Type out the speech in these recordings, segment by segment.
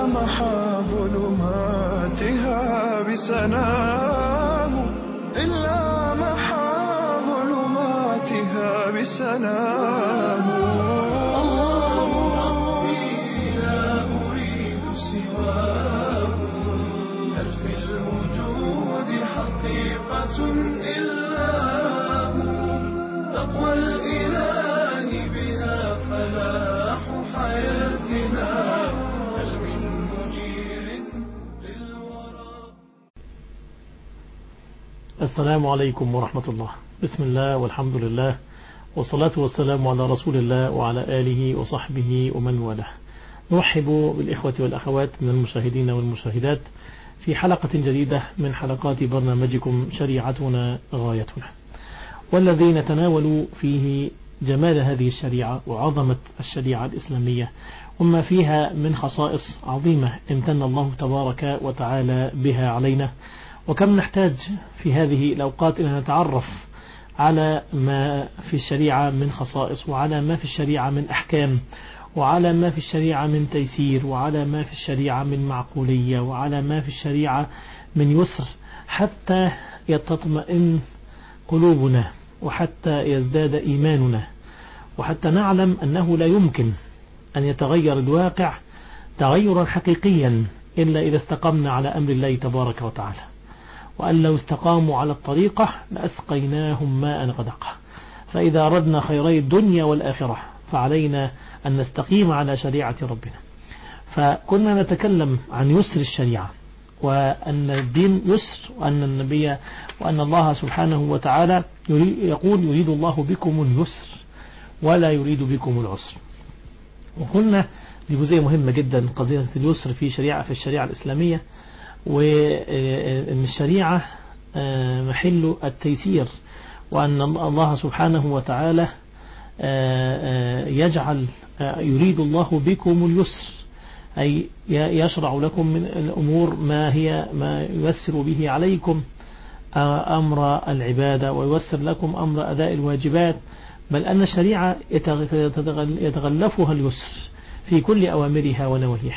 محا ظلماتها بسناه إلا محا ظلماتها بسناه. الله ربي لا أريد سواه، هل في الوجود حقيقة إلا هو؟ تقوى الإله بها فلاح حياتنا، هل من مجير للورى. السلام عليكم ورحمة الله. بسم الله والحمد لله والصلاة والسلام على رسول الله وعلى آله وصحبه ومن والاه. نرحب بالإخوة والأخوات من المشاهدين والمشاهدات في حلقة جديدة من حلقات برنامجكم شريعتنا غايتنا، والذي نتناول فيه جمال هذه الشريعة وعظمة الشريعة الإسلامية وما فيها من خصائص عظيمة امتن الله تبارك وتعالى بها علينا، وكم نحتاج في هذه الأوقات أن نتعرف على ما في الشريعة من خصائص، وعلى ما في الشريعة من أحكام، وعلى ما في الشريعة من تيسير، وعلى ما في الشريعة من معقولية، وعلى ما في الشريعة من يسر، حتى يتطمئن قلوبنا، وحتى يزداد إيماننا، وحتى نعلم أنه لا يمكن أن يتغير الواقع تغيرا حقيقيا إلا إذا استقمنا على أمر الله تبارك وتعالى، وأن لو استقاموا على الطريقة لأسقيناهم ماء غدقا. فإذا أردنا خيري الدنيا والآخرة فعلينا أن نستقيم على شريعة ربنا. فكنا نتكلم عن يسر الشريعة، وأن الدين يسر، وأن الله سبحانه وتعالى يقول يريد الله بكم اليسر ولا يريد بكم العسر. وقلنا دي جزئية مهمة جدا، قضية اليسر في الشريعة الإسلامية، وأن الشريعة محل التيسير، وأن الله سبحانه وتعالى يريد الله بكم اليسر، أي يشرع لكم من الأمور ما ييسر به عليكم أمر العبادة، وييسر لكم أمر أداء الواجبات، بل أن الشريعة يتغلفها اليسر في كل أوامرها ونواهيها.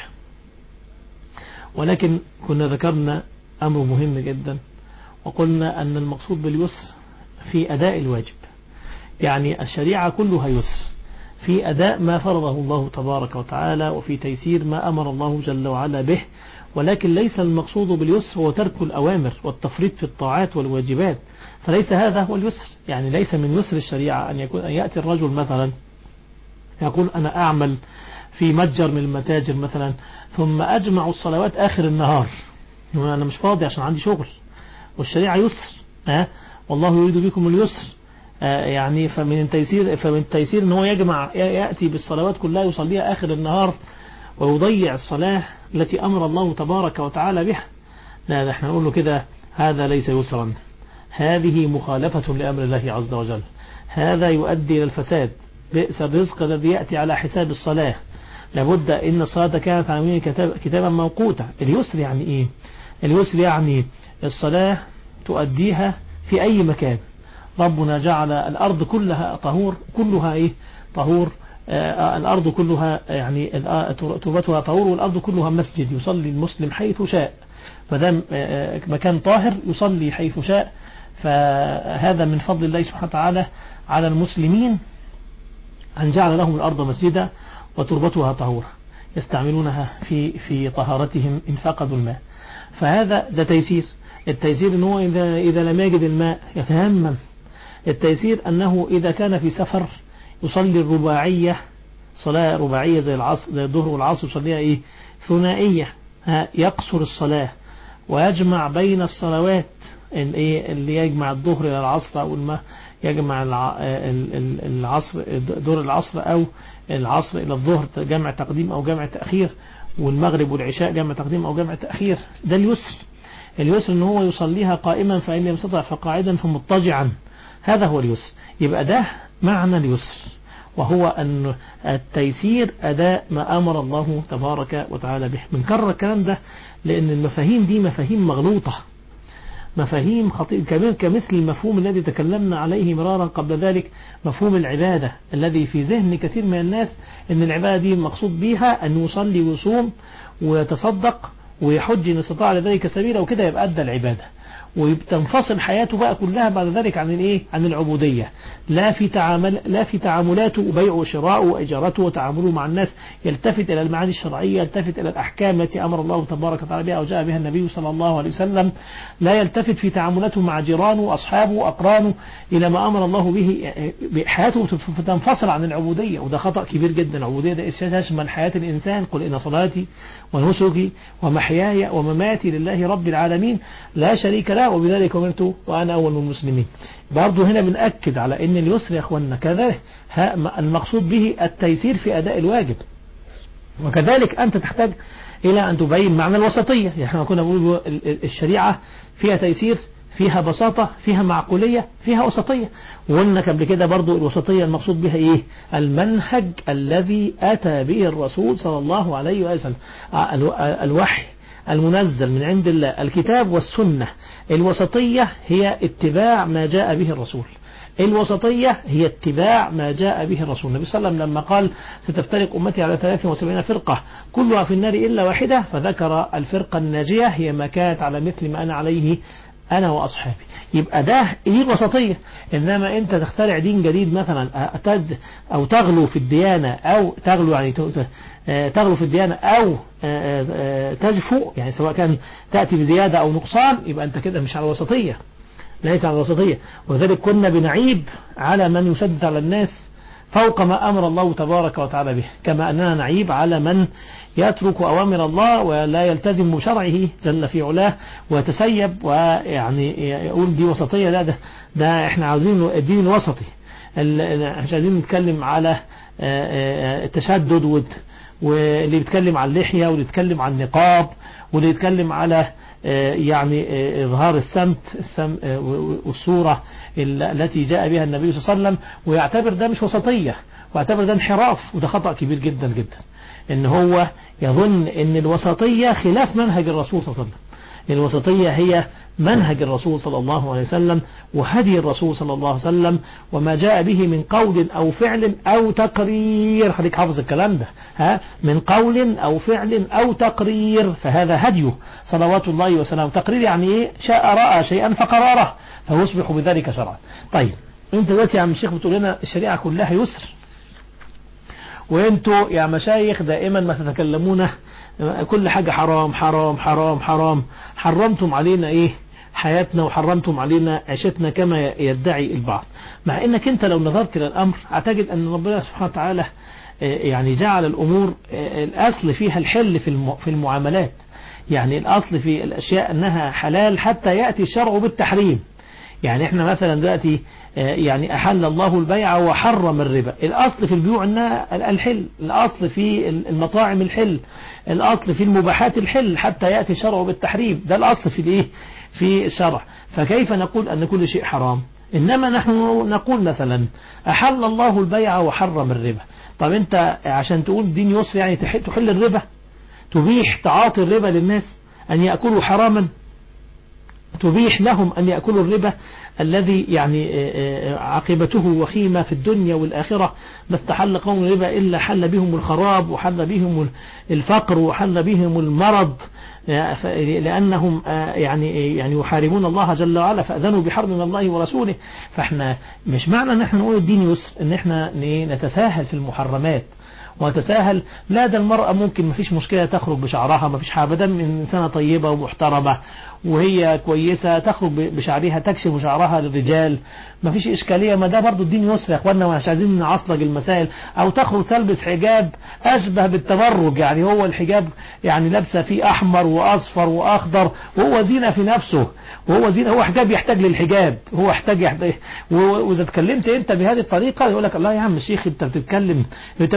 ولكن كنا ذكرنا أمر مهم جدا، وقلنا أن المقصود باليسر في أداء الواجب، يعني الشريعة كلها يسر في أداء ما فرضه الله تبارك وتعالى، وفي تيسير ما أمر الله جل وعلا به، ولكن ليس المقصود باليسر هو ترك الأوامر والتفريط في الطاعات والواجبات، فليس هذا هو اليسر. يعني ليس من يسر الشريعة أن يأتي الرجل مثلا يقول أنا أعمل في متجر من المتاجر مثلا، ثم أجمع الصلوات آخر النهار، أنا مش فاضي عشان عندي شغل، والشريعة يسر والله يريد بكم اليسر. يعني فمن التيسير ان هو يأتي بالصلوات كلها يصليها آخر النهار، ويضيع الصلاة التي أمر الله تبارك وتعالى بها. لا، احنا نقول له كده هذا ليس يسرا، هذه مخالفة لأمر الله عز وجل، هذا يؤدي إلى الفساد، بئس الرزق الذي يأتي على حساب الصلاة. لابد إن الصلاة كانت على المؤمنين كتابا موقوتا. اليسر يعني إيه؟ اليسر يعني الصلاة تؤديها في أي مكان. ربنا جعل الأرض كلها طهور، كلها إيه؟ طهور. الأرض كلها يعني تربتها طهور، والأرض كلها مسجد يصلي المسلم حيث شاء، فده مكان طاهر يصلي حيث شاء. فهذا من فضل الله سبحانه وتعالى على المسلمين أن جعل لهم الأرض مسجدا وتربتها طهورا يستعملونها في طهارتهم إن فقدوا الماء. فهذا ده تيسير. التيسير أنه إذا لم يجد الماء يتيمم. التيسير أنه إذا كان في سفر يصلي الرباعية، صلاة رباعية زي العصر زي الظهر والعصر، يصليها إيه؟ ثنائية. يقصر الصلاة ويجمع بين الصلوات، اللي يجمع الظهر إلى العصر، أو يجمع العصر دور العصر أو العصر إلى الظهر، جمع تقديم أو جمع تأخير، والمغرب والعشاء جمع تقديم أو جمع تأخير. ده اليسر. اليسر ان هو يصليها قائما، فإن لم يستطع فقاعدا فمضطجعا. هذا هو اليسر. يبقى ده معنى اليسر، وهو أن التيسير أداء ما أمر الله تبارك وتعالى به. بنكرر الكلام ده لأن المفاهيم دي مفاهيم مفاهيم خطيرة كمثل المفهوم الذي تكلمنا عليه مرارا قبل ذلك، مفهوم العبادة الذي في ذهن كثير من الناس أن العبادة دي المقصود بها أن يصلي ويصوم ويتصدق ويحج إن استطاع لذلك سبيلا، وكده يبقى أدى العبادة، وتنفصل حياته بقى كلها بعد ذلك عن الايه؟ عن العبودية. لا في تعاملاته بيع وشراء واجارته وتعامله مع الناس يلتفت الى المعاني الشرعية، يلتفت الى الاحكام التي امر الله تبارك وتعالى بها او جاء بها النبي صلى الله عليه وسلم. لا يلتفت في تعاملاته مع جيرانه واصحابه واقرانه الى ما امر الله به. حياته تنفصل عن العبودية، وده خطأ كبير جدا. العبودية ده تشمل حياة الانسان. قل ان صلاتي ونسكي ومحياي ومماتي لله رب العالمين لا شريك له وبذلك أمرت وأنا أول من المسلمين. برضه هنا بنأكد على أن اليسر يا أخوانا كذلك المقصود به التيسير في أداء الواجب، وكذلك أنت تحتاج إلى أن تبين معنى الوسطية. يعني احنا كنا بنقول الشريعة فيها تيسير، فيها بساطة، فيها معقولية، فيها وسطية. وقلنا قبل كده برضو الوسطية المقصود بها إيه؟ المنهج الذي أتى به الرسول صلى الله عليه وسلم، الوحي المنزل من عند الله، الكتاب والسنة. الوسطية هي اتباع ما جاء به الرسول. الوسطية هي اتباع ما جاء به الرسول. النبي صلى الله عليه وسلم لما قال ستفترق أمتي على 73 فرقة كلها في النار إلا واحدة، فذكر الفرقة الناجية هي ما كانت على مثل ما أنا عليه أنا وأصحابي. يبقى دي الوسطية. إنما أنت تخترع دين جديد مثلا أو تغلو في الديانة، أو تغلو يعني تغلو في الديانة أو تجفو، يعني سواء كان تأتي بزيادة أو نقصان، يبقى أنت كده مش على الوسطية، ليس على الوسطية. وذلك كنا بنعيب على من يشدد على الناس فوق ما أمر الله تبارك وتعالى به، كما أننا نعيب على من يترك أوامر الله ولا يلتزم بشرعه جل في علاه ويتسيب ويعني يقول دي وسطية. لا، ده احنا عاوزين الدين الوسطي. مش عايزين نتكلم على التشدد، واللي بيتكلم عن اللحية، واللي بيتكلم عن النقاب، واللي يتكلم على يعني إظهار السمت والصورة التي جاء بها النبي صلى الله عليه وسلم، ويعتبر ده مش وسطية، ويعتبر ده انحراف. وده خطأ كبير جدا جدا، إن هو يظن إن الوسطية خلاف منهج الرسول صلى الله عليه وسلم. الوسطية هي منهج الرسول صلى الله عليه وسلم وهدي الرسول صلى الله عليه وسلم، وما جاء به من قول أو فعل أو تقرير. خليك حافظ الكلام ده، من قول أو فعل أو تقرير، فهذا هديه صلوات الله وسلامه. تقرير يعني إيه؟ شاء رأى شيئا فقراره فيصبح بذلك شرعا. طيب انت دلوقتي يا عم الشيخ بتقول لنا الشريعة كلها يسر، وانتوا يا مشايخ دائما ما تتكلمون كل حاجة حرام حرام حرام حرام، حرمتم علينا ايه؟ حياتنا، وحرمتم علينا عيشتنا كما يدعي البعض. مع انك انت لو نظرت الى الامر هتجد ان ربنا سبحانه وتعالى يعني جعل الامور الاصل فيها الحل في المعاملات. يعني الاصل في الاشياء انها حلال حتى يأتي الشرع بالتحريم. يعني احنا مثلا دلوقتي يعني أحل الله البيع وحرم الربا. الأصل في البيوع أنها الحل، الأصل في المطاعم الحل، الأصل في المباحات الحل حتى يأتي الشرع بالتحريم. ده الأصل في الإيه؟ في الشرع. فكيف نقول أن كل شيء حرام؟ إنما نحن نقول مثلا أحل الله البيع وحرم الربا. طب أنت عشان تقول دين يسر يعني تحل الربا، تبيح تعاطي الربا للناس أن يأكلوا حراما، تبيح لهم أن يأكلوا الربا الذي يعني عاقبته وخيمة في الدنيا والآخرة. ما استحل قوم الربا إلا حل بهم الخراب وحل بهم الفقر وحل بهم المرض، لأنهم يعني يحاربون الله جل وعلا، فأذنوا بحرب من الله ورسوله. فاحنا مش معنى ان احنا نقول الدين يسر ان احنا نتساهل في المحرمات وتساهل. لا، ده المرأة ممكن ما فيش مشكلة تخرج بشعرها، ما فيش حاجة، بدل من إنسانة طيبة ومحترمة وهي كويسة تخرج بشعرها، تكشف شعرها للرجال، ما فيش إشكالية. ما ده برضو الدين يسر يا أخوانا، مش عايزين نعصلج المسائل. أو تخرج تلبس حجاب أشبه بالتبرج، يعني هو الحجاب يعني لابسة فيه أحمر وأصفر وأخضر، وهو زينة في نفسه، وهو زينة، هو حجاب يحتاج للحجاب، هو يحتاج. وإذا اتكلمت أنت بهذه الطريقة يقول لك الله يا عم الشيخ أنت بتتكلم، أنت بتعصر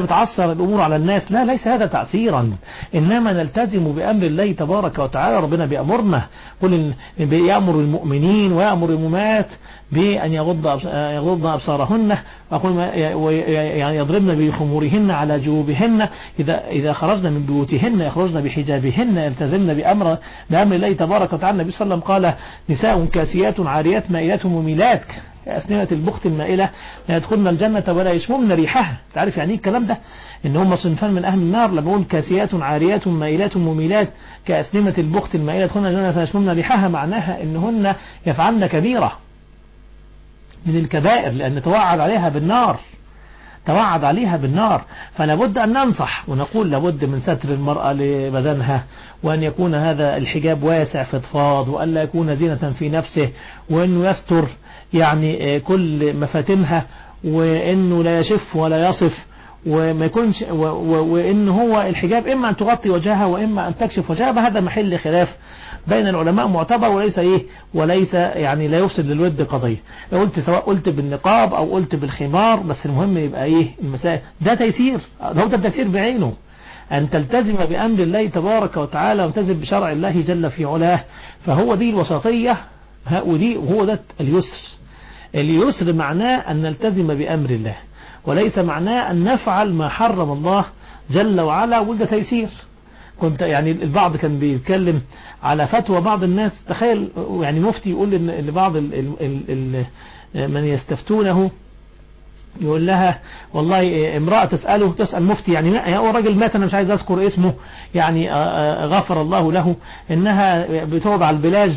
تيسر الأمور على الناس، لا، ليس هذا تعسيرا، إنما نلتزم بأمر الله تبارك وتعالى. ربنا بيأمرنا، قل يأمر المؤمنين ويأمر المؤمنات بأن يغضن أبصارهن يعني يضربن بخمورهن على جيوبهن إذا خرجن من بيوتهن، يخرجن بحجابهن، يلتزمن بأمر الله تبارك وتعالى. النبي صلى الله عليه وسلم قال: نساء كاسيات عاريات مائلات مميلات كأسنمة البخت المائلة لا يدخلن الجنة ولا يشممن ريحها. تعرف يعني ايه الكلام ده؟ ان هم صنفان من اهل النار. لما يقول كاسيات عاريات مائلات مميلات كأسنمة البخت المائلة يدخلن الجنة ولا يشممن ريحها، معناها انهن يفعلن كبيرة من الكبائر، لأن توعد عليها بالنار، توعد عليها بالنار. فلا بد أن ننصح ونقول لابد من ستر المرأة لبدنها، وأن يكون هذا الحجاب واسع فضفاض، وأن لا يكون زينة في نفسه، وأنه يستر يعني كل مفاتنها، وأنه لا يشف ولا يصف، وما يكونش وإن هو الحجاب إما أن تغطي وجهها وإما أن تكشف وجهها. هذا محل خلاف بين العلماء معتبر، وليس يعني لا يفسد للود قضية. قلت سواء قلت بالنقاب أو قلت بالخمار، بس المهم يبقى المسائل ده تيسير، ده التيسير بعينه، أن تلتزم بأمر الله تبارك وتعالى وتلتزم بشرع الله جل في علاه. فهو دي الوسطية، وهو ده اليسر. اليسر معناه أن نلتزم بأمر الله، وليس معناه أن نفعل ما حرم الله جل وعلا، وده تيسير. كنت يعني البعض كان بيتكلم على فتوى بعض الناس، تخيل يعني مفتي يقول ان بعض من يستفتونه يقول لها والله امرأة تسأل مفتي، يعني هو راجل مات انا مش عايز اذكر اسمه، يعني غفر الله له، انها بتقعد على البلاج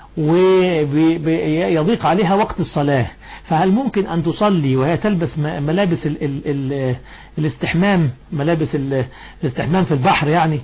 ويضيق عليها وقت الصلاة، فهل ممكن أن تصلي وهي تلبس ملابس الاستحمام، ملابس الاستحمام في البحر يعني؟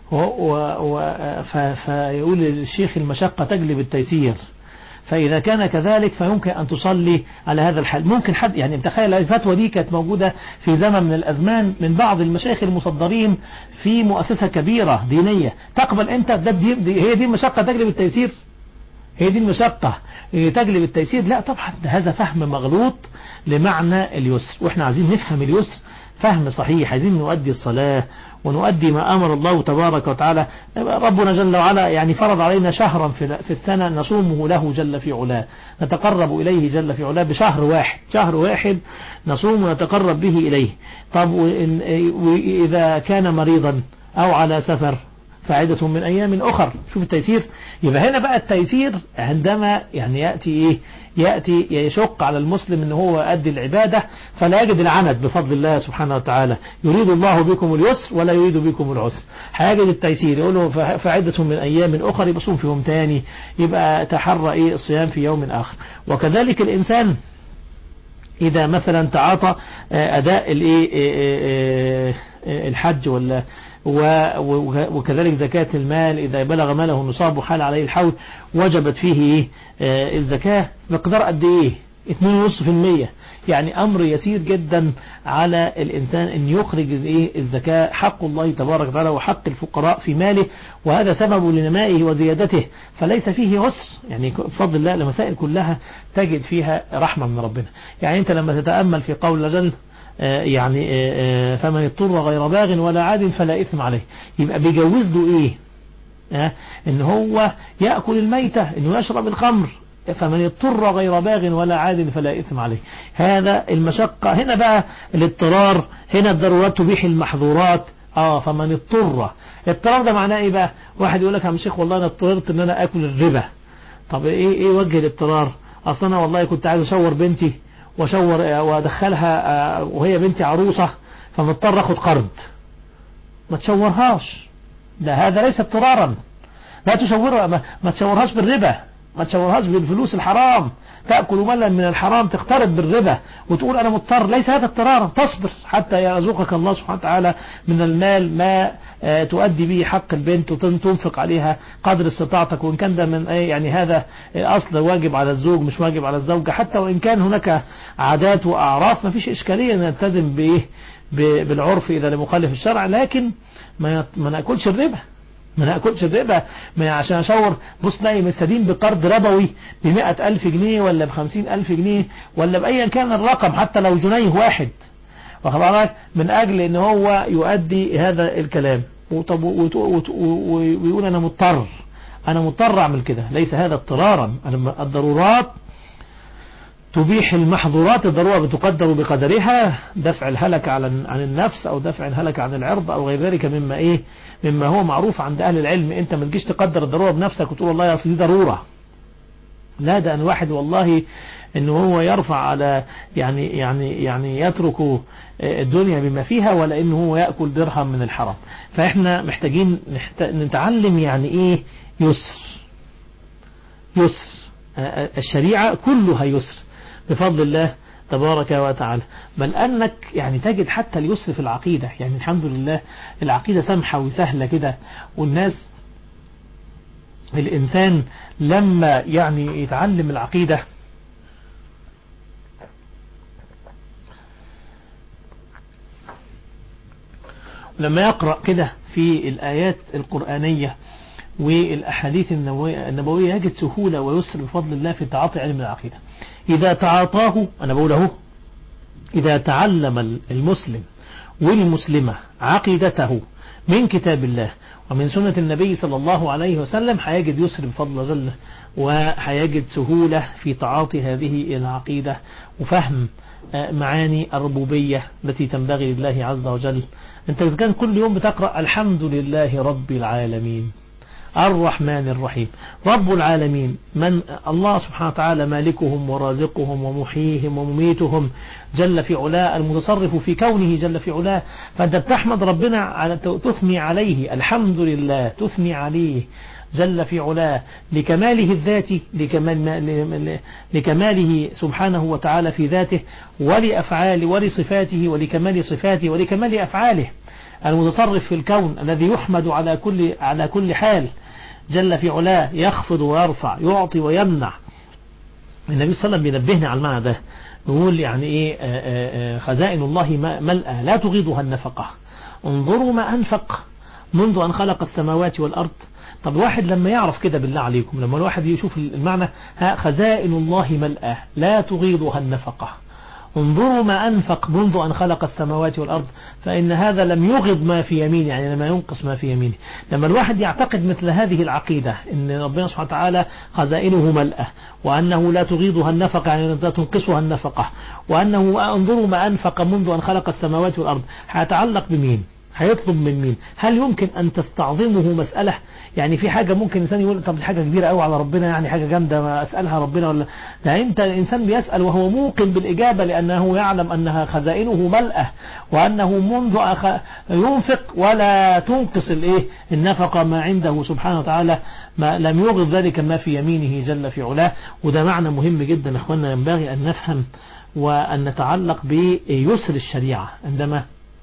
فيقول الشيخ المشقة تجلب التيسير، فإذا كان كذلك فيمكن أن تصلي على هذا الحال. ممكن حد يعني تخيل الفتوى دي كانت موجودة في زمن من الأزمان من بعض المشايخ المصدرين في مؤسسة كبيرة دينية، تقبل أنت هي دي المشقة تجلب التيسير؟ هي دي المشقة تجلب التيسير؟ لا طبعا، هذا فهم مغلوط لمعنى اليسر، واحنا عايزين نفهم اليسر فهم صحيح. عايزين نؤدي الصلاة ونؤدي ما أمر الله تبارك وتعالى. ربنا جل وعلا يعني فرض علينا شهرا في السنة نصومه له جل في علاه، نتقرب إليه جل في علاه بشهر واحد، شهر واحد نصوم ونتقرب به إليه. طب وإذا كان مريضا أو على سفر فعدة من أيام أخر. شوف التيسير. يبقى هنا بقى التيسير عندما يعني يأتي يشق على المسلم ان هو يؤدي العبادة فلا يجد العنت بفضل الله سبحانه وتعالى. يريد الله بكم اليسر ولا يريد بكم العسر، هيجد التيسير. يقول له فعدة من أيام أخر، يبقى صوم في يوم تاني، يبقى تحرى الصيام في يوم آخر. وكذلك الإنسان إذا مثلا تعاطى أداء الحج وكذلك زكاة المال، إذا بلغ ماله نصاب وحال عليه الحول وجبت فيه الزكاة مقدار قد إيه؟ 2.5%. يعني أمر يسير جدا على الإنسان أن يخرج الزكاة، حق الله تبارك وتعالى وحق الفقراء في ماله، وهذا سبب لنمائه وزيادته، فليس فيه عسر. يعني بفضل الله المسائل كلها تجد فيها رحمة من ربنا. يعني أنت لما تتأمل في قول جل يعني فمن اضطر غير باغ ولا عاد فلا إثم عليه، يبقى بيجوز له إن هو يأكل الميتة، إنه يشرب الخمر، فمن اضطر غير باغ ولا عاد فلا إثم عليه. هذا المشقة. هنا بقى الاضطرار، هنا الضرورات تبيح المحظورات. فمن اضطرار ده معناه ايه بقى؟ واحد يقول لك يا شيخ والله انا اضطررت ان انا اكل الربا. طب ايه وجه الاضطرار؟ اصلا انا والله كنت عايز اشور بنتي وادخلها وهي بنتي عروسة، فمضطر اخد قرض. ما تشورهاش، ده هذا ليس اضطرارا. لا تشورها، ما تشورهاش بالربا، ما تشورهاش بالفلوس الحرام، تأكل مالا من الحرام تقترض بالربا وتقول أنا مضطر. ليس هذا اضطرارا، تصبر حتى يرزقك الله سبحانه وتعالى من المال ما تؤدي به حق البنت وتنفق عليها قدر استطاعتك. وإن كان ده من يعني هذا أصل واجب على الزوج مش واجب على الزوجة، حتى وإن كان هناك عادات وأعراف ما فيش إشكالية نلتزم بالعرف إذا لم يخالف الشرع، لكن ما نأكلش الربا، ما نأكلش الربا. عشان أشور بص تلاقي مستدين بقرض ربوي ب100,000 جنيه ولا ب50,000 جنيه ولا بأيا كان الرقم، حتى لو جنيه واحد، واخد بالك، من أجل إن هو يؤدي هذا الكلام ويقول أنا مضطر أعمل كده. ليس هذا اضطرارا، الضرورات تبيح المحظورات، الضرورة بتقدر بقدرها، دفع الهلك عن النفس أو دفع الهلك عن العرض أو غير ذلك مما هو معروف عند أهل العلم. أنت ما تجيش تقدر الضرورة بنفسك وتقول والله يا أصل دي ضرورة. لا، ده أن واحد والله إنه هو يرفع على يعني يترك الدنيا بما فيها، ولا إنه هو يأكل درهم من الحرام. فإحنا محتاجين نتعلم يعني إيه يسر. الشريعة كلها يسر بفضل الله تبارك وتعالى، بل أنك يعني تجد حتى اليسر في العقيدة. يعني الحمد لله العقيدة سمحة وسهلة كده، الإنسان لما يعني يتعلم العقيدة لما يقرأ كده في الآيات القرآنية والأحاديث النبوية يجد سهولة ويسر بفضل الله في تعاطي علم العقيدة. إذا تعاطاه، أنا بقوله، إذا تعلم المسلم والمسلمة عقيدته من كتاب الله ومن سنة النبي صلى الله عليه وسلم هيجد يسر بفضل الله جل، وهيجد سهولة في تعاطي هذه العقيدة وفهم معاني الربوبية التي تنبغي لله عز وجل. أنت إذا كان كل يوم بتقرأ الحمد لله رب العالمين الرحمن الرحيم، رب العالمين من الله سبحانه وتعالى مالكهم ورازقهم ومحييهم ومميتهم جل في علاه، المتصرف في كونه جل في علاه. فأنت بتحمد ربنا على تثني عليه، الحمد لله تثني عليه جل في علاه لكماله الذاتي، لكماله سبحانه وتعالى في ذاته ولأفعاله ولصفاته ولكمال صفاته ولكمال أفعاله، المتصرف في الكون الذي يحمد على كل حال جل في علاه، يخفض ويرفع، يعطي ويمنع. النبي صلى الله عليه وسلم بينبهنا على المعنى ده، يقول يعني ايه خزائن الله ملأى لا تغيضها النفقة، انظروا ما أنفق منذ أن خلق السماوات والأرض. طب واحد لما يعرف كده بالله عليكم، لما الواحد يشوف المعنى خزائن الله ملأى لا تغيضها النفقة، انظروا ما أنفق منذ أن خلق السماوات والأرض، فإن هذا لم يغض ما في يمينه، يعني لما ينقص ما في يمينه. لما الواحد يعتقد مثل هذه العقيدة إن ربنا سبحانه وتعالى خزائنه ملأة، وأنه لا تغيضها النفقة يعني لا تنقصها النفقة، وأنه انظروا ما أنفق منذ أن خلق السماوات والأرض، هيتعلق بمين؟ هيطلب من مين؟ هل يمكن أن تستعظمه مسألة؟ يعني في حاجة ممكن إنسان يقول طب دي حاجة كبيرة قوي على ربنا، يعني حاجة جامدة ما أسألها ربنا ولا ده؟ أنت الإنسان بيسأل وهو موقن بالإجابة، لأنه يعلم أنها خزائنه ملأة، وأنه منذ ينفق ولا تنقص النفقة ما عنده سبحانه وتعالى، ما لم يغض ذلك ما في يمينه جل في علاه. وده معنى مهم جدا إخواننا، ينبغي أن نفهم وأن نتعلق بيسر الشريعة عندما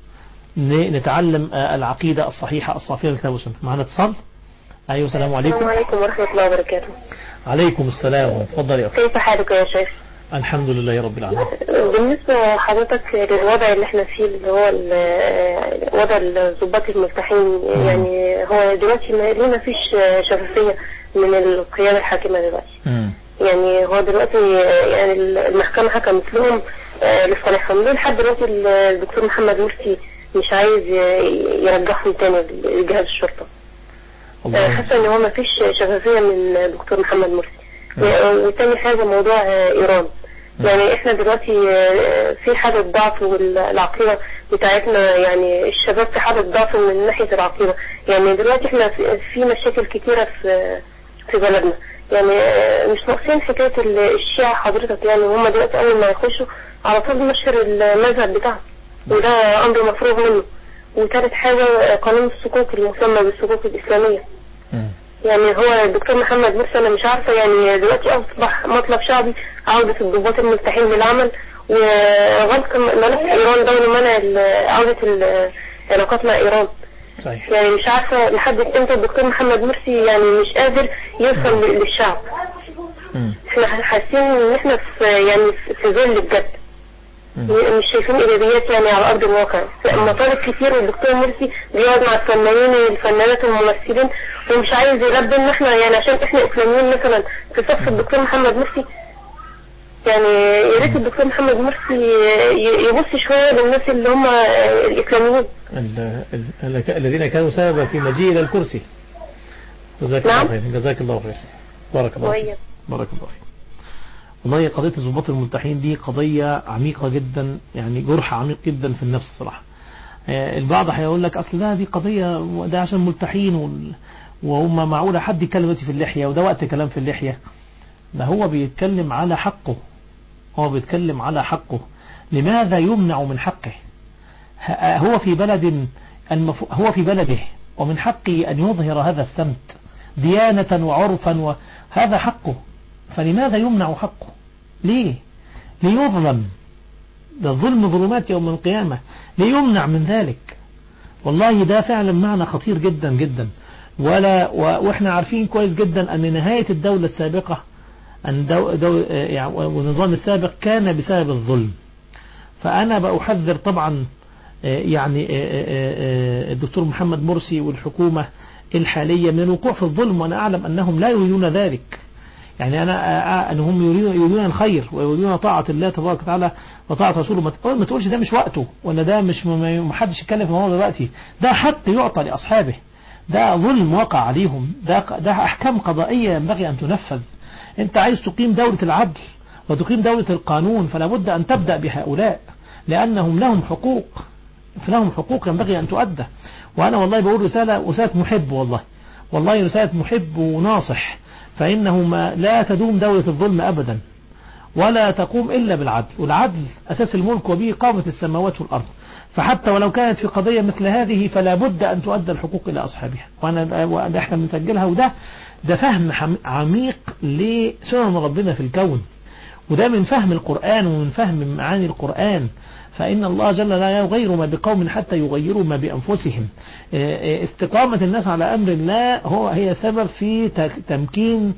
نتعلم العقيدة الصحيحة الصافية للكتاب والسنة. معنا اتصال. أيوة، السلام عليكم. السلام عليكم ورحمة الله وبركاته. عليكم السلام، تفضل يا أخي. كيف حالك يا شيخ؟ الحمد لله يا رب العالمين. بالنسبة لحضرتك للوضع اللي احنا فيه اللي هو وضع الضباط المرتاحين، يعني هو دلوقتي ليه ما فيش شفافية من القيادة الحاكمة دلوقتي؟ يعني هو دلوقتي يعني المحكمة حكمت لهم لصالحهم، ليه لحد دلوقتي الدكتور محمد مرسي مش عايز يرجعهم تاني لجهاز الشرطة؟ حاسة ان هو ما فيش شفافية من الدكتور محمد مرسي. وتاني حاجة موضوع ايران، يعني احنا دلوقتي في حالة ضعف، والعقيدة بتاعتنا يعني الشباب في حالة ضعف من ناحية العقيدة. يعني دلوقتي احنا في مشاكل كتيرة في بلدنا، يعني مش ناقصين حكاية الشيعة حضرتك، يعني هم دلوقتي اول ما يخشوا على طول نشر المذهب بتاعهم، وده امر مفروغ منه. وثالث حاجة قانون الصكوك المسمى بالصكوك الإسلامية. يعني هو الدكتور محمد مرسي أنا مش عارفة، يعني دلوقتي أصبح مطلب شعبي عودة الضباط المرتاحين للعمل، وغلق ملف إيران ده ومنع عودة العلاقات مع إيران. صحيح. يعني مش عارفة لحد امتى الدكتور محمد مرسي يعني مش قادر يوصل للشعب. احنا حاسين ان احنا في ظل بجد، مش شايفين ايجابيات يعني على ارض الواقع. مطالب كتير، والدكتور مرسي بيقعد مع الفنانين والفنانات والممثلين ومش عايز يلبي ان احنا يعني عشان احنا اسلاميين مثلا في صف الدكتور محمد مرسي. يعني يا ريت الدكتور محمد مرسي يبص شوية للناس اللي هم الإسلاميين الذين كانوا سببا في مجيء إلى الكرسي. جزاك الله خير. جزاك الله خير. بارك الله فيك. بارك الله فيك. والله قضية الضباط الملتحين دي قضية عميقة جدا، يعني جرح عميق جدا في النفس صراحة. البعض هيقول لك أصل دي قضية ده عشان ملتحين وهم معقولة حد يتكلم في اللحية وده وقت كلام في اللحية. ده هو بيتكلم على حقه، هو بيتكلم على حقه. لماذا يمنع من حقه؟ هو في بلد هو في بلده ومن حقه أن يظهر هذا السمت ديانة وعرفا وهذا حقه، فلماذا يمنع حقه؟ ليه؟ ليظلم. ده الظلم ظلمات يوم القيامة، ليمنع من ذلك. والله ده فعلا معنى خطير جدا جدا. واحنا عارفين كويس جدا أن نهاية الدولة السابقة والنظام السابق كان بسبب الظلم. فأنا بأحذر طبعا يعني الدكتور محمد مرسي والحكومة الحالية من الوقوع في الظلم، وأنا أعلم أنهم لا يريدون ذلك. يعني أنهم يريدون الخير ويريدون طاعة الله تبارك وتعالى وطاعة رسوله. ما تقولش ده مش وقته ولا ده مش محدش يتكلم في الموضوع دلوقتي. ده حق يعطى لأصحابه، ده ظلم وقع عليهم، ده أحكام قضائية ينبغي أن تنفذ. أنت عايز تقيم دولة العدل وتقيم دولة القانون، فلا بد أن تبدأ بهؤلاء، لأنهم لهم حقوق ينبغي أن تؤدى. وأنا والله بقول رسالة محب، والله رسالة محب وناصح، فإنه لا تدوم دولة الظلم أبدا ولا تقوم إلا بالعدل، والعدل أساس الملك وبه قامت السماوات والأرض. فحتى ولو كانت في قضية مثل هذه فلا بد أن تؤدى الحقوق إلى أصحابها. وأنا احنا بنسجلها، وده فهم عميق لسنن ربنا في الكون، وده من فهم القرآن ومن فهم معاني القرآن. فإن الله جل لا يغير ما بقوم حتى يغيروا ما بأنفسهم. استقامة الناس على أمر الله هي سبب في تمكين،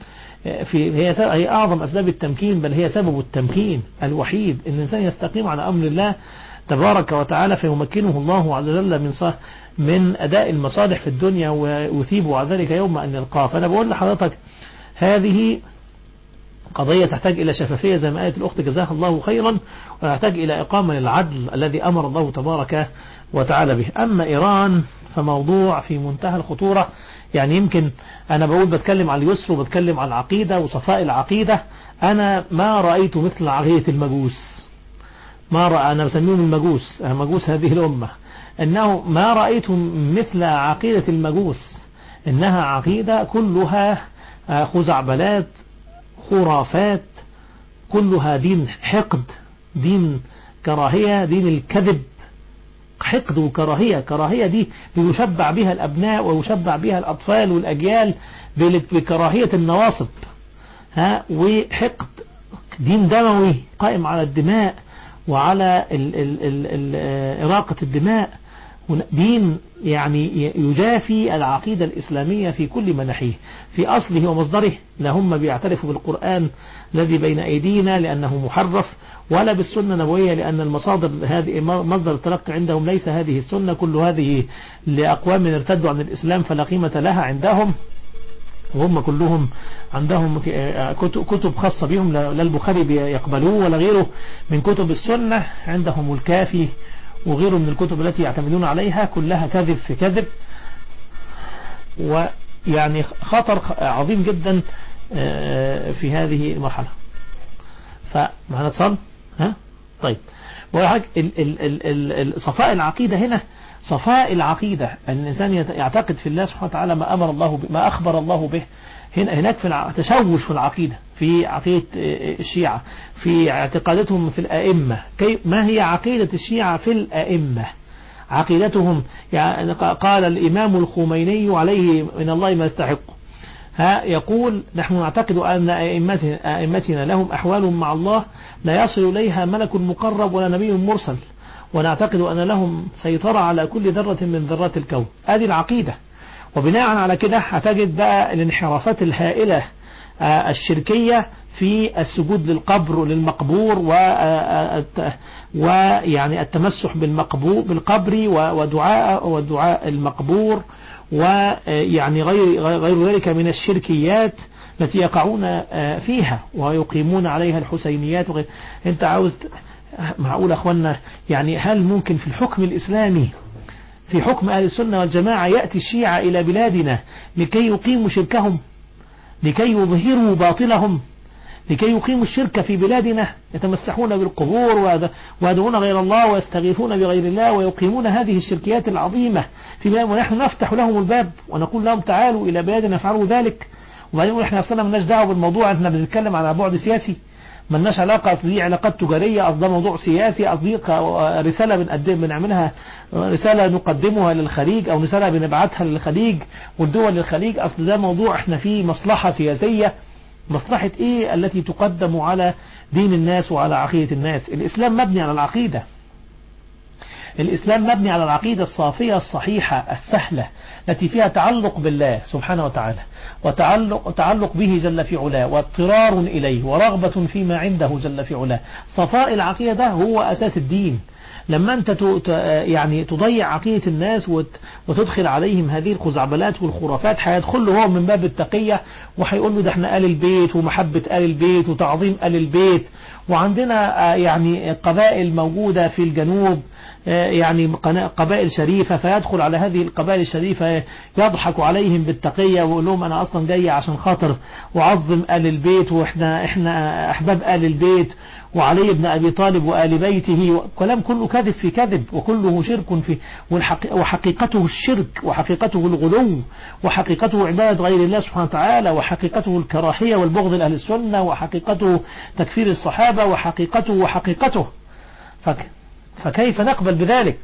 هي أعظم أسباب التمكين، بل هي سبب التمكين الوحيد. إن الإنسان يستقيم على أمر الله تبارك وتعالى فيمكنه الله عز وجل من أداء المصالح في الدنيا ويثيبه على ذلك يوم أن يلقاه. فأنا بقول لحضرتك هذه قضية تحتاج إلى شفافية زي ما قالت الأخت جزاها الله خيرا، وتحتاج إلى إقامة للعدل الذي أمر الله تبارك وتعالى به. أما إيران فموضوع في منتهى الخطورة. يعني يمكن أنا بتكلم عن اليسر وبتكلم عن العقيدة وصفاء العقيدة. أنا ما رأيت مثل عقيدة المجوس، أنا بسميهم المجوس، مجوس هذه الأمة، أنه ما رأيت مثل عقيدة المجوس. إنها عقيدة كلها خزعبلات، خرافات، كلها دين حقد، دين كراهية، دين الكذب، حقد وكراهية. كراهية دي بيشبع بها الأبناء ويشبع بها الأطفال والأجيال بكراهية النواصب. وحقد، دين دموي قائم على الدماء وعلى إراقة الدماء، دين يعني يجافي العقيدة الإسلامية في كل مناحيه، في أصله ومصدره. لا هم بيعترفوا بالقرآن الذي بين أيدينا لأنه محرف، ولا بالسنة النبوية لأن المصادر هذه مصدر التلقي عندهم ليس هذه السنة. كل هذه لأقوام ارتدوا عن الإسلام فلا قيمة لها عندهم، وهم كلهم عندهم كتب خاصة بهم، لا البخاري يقبلوه ولا غيره من كتب السنة. عندهم الكافي وغيره من الكتب التي يعتمدون عليها، كلها كذب في كذب، ويعني خطر عظيم جدا في هذه المرحلة. فمعنا اتصال؟ طيب. صفاء العقيدة هنا، صفاء العقيدة أن الإنسان يعتقد في الله سبحانه وتعالى ما أمر الله به، ما أخبر الله به. هناك في تشوش في العقيدة، في عقيدة الشيعة، في اعتقاداتهم في الأئمة. ما هي عقيدة الشيعة في الأئمة؟ عقيدتهم يعني قال الإمام الخميني عليه من الله ما يستحق، يقول نحن نعتقد أن أئمتنا لهم أحوال مع الله لا يصل إليها ملك مقرب ولا نبي مرسل، ونعتقد أن لهم سيطرة على كل ذرة من ذرات الكون. هذه العقيدة. وبناء على كده هتجد بقى الانحرافات الهائلة الشركية في السجود للقبر وللمقبور، ويعني التمسح بالقبر ودعاء المقبور، ويعني غير ذلك من الشركيات التي يقعون فيها ويقيمون عليها الحسينيات انت عاوز معقول أخوانا؟ يعني هل ممكن في الحكم الإسلامي في حكم أهل السنة والجماعة يأتي الشيعة إلى بلادنا لكي يقيموا شركهم، لكي يظهروا باطلهم، لكي يقيموا الشرك في بلادنا، يتمسحون بالقبور ويدعون غير الله ويستغيثون بغير الله ويقيمون هذه الشركيات العظيمة في بلاد، ونحن نفتح لهم الباب ونقول لهم تعالوا إلى بلادنا فعلوا ذلك. وبعدين احنا اصلا مالناش دعوه بالموضوع، احنا بنتكلم عن بعد سياسي، مالناش علاقه، اصل دي علاقات تجاريه، اصل ده موضوع سياسي، اصل دي رساله بنعملها، رساله نقدمها للخليج او رساله بنبعثها للخليج والدول الخليج، اصل ده موضوع احنا فيه مصلحه سياسيه. مصلحه ايه التي تقدم على دين الناس وعلى عقيده الناس؟ الاسلام مبني على العقيده، الإسلام مبني على العقيدة الصافية الصحيحة السهلة التي فيها تعلق بالله سبحانه وتعالى وتعلق به جل في علاه واضطرار إليه ورغبة فيما عنده جل في علاه. صفاء العقيدة هو أساس الدين. لما أنت يعني تضيع عقيدة الناس وتدخل عليهم هذه الخزعبلات والخرافات، هيدخل له هو من باب التقية وهيقول له ده احنا آل البيت ومحبة آل البيت وتعظيم آل البيت، وعندنا يعني قبائل موجودة في الجنوب يعني قبائل شريفة، فيدخل على هذه القبائل الشريفة يضحك عليهم بالتقية ويقول لهم أنا أصلا جاي عشان خاطر وعظم آل البيت وإحنا أحباب آل البيت وعلي بن أبي طالب وآل بيته، كلام كله كذب في كذب وكله شرك في، وحقيقته الشرك وحقيقته الغلو وحقيقته عبادة غير الله سبحانه وتعالى وحقيقته الكراهية والبغض لأهل السنة وحقيقته تكفير الصحابة وحقيقته فكيف نقبل بذلك؟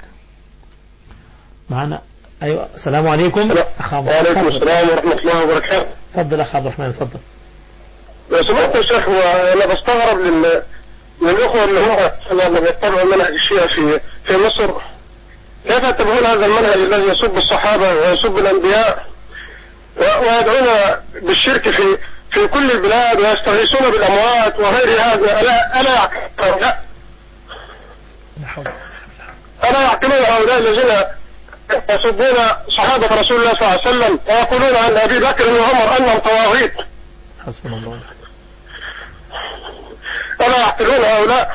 معنا أيوة. السلام عليكم. وعليكم السلام ورحمة الله وبركاته. تفضل أخ عبد الرحمن، تفضل. لو سمحت يا شيخ، وأنا بستغرب من الأخوة اللي هم بيتبعوا المنهج الشيعي في مصر، كيف يتبعون هذا المنهج الذي يسب الصحابة ويسب الأنبياء ويدعون بالشرك في كل البلاد ويستغيثون بالأموات وغير هذا؟ ألا يعقلون هؤلاء الذين يسبون صحابة رسول الله صلى الله عليه وسلم ويقولون عن أبي بكر وعمر أنهم طواغيت؟ حسبنا الله. ألا يعقلون هؤلاء؟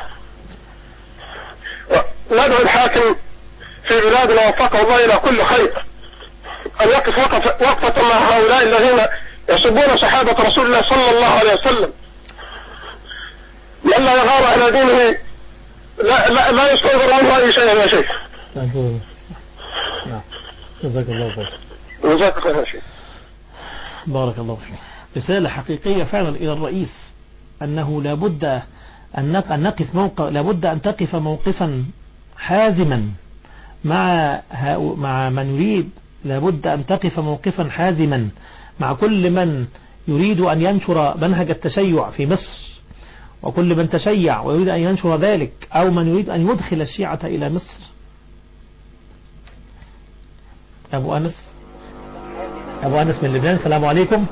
ندعو الحاكم في بلادنا وفقه الله إلى كل خير أن يقف وقفة مع هؤلاء الذين يسبون صحابة رسول الله صلى الله عليه وسلم. من لا يغار على دينه لا يستغفر منه أي شيء يا شيخ. نعم. جزاك الله خير. جزاك خير يا شيخ. بارك الله فيك. رسالة حقيقية فعلا إلى الرئيس أنه لابد لابد أن تقف موقفا حازما مع من يريد، لابد أن تقف موقفا حازما مع كل من يريد أن ينشر منهج التشيع في مصر، وكل من تشيع ويريد أن ينشر ذلك، أو من يريد أن يدخل الشيعة إلى مصر. أبو أنس من لبنان، السلام عليكم.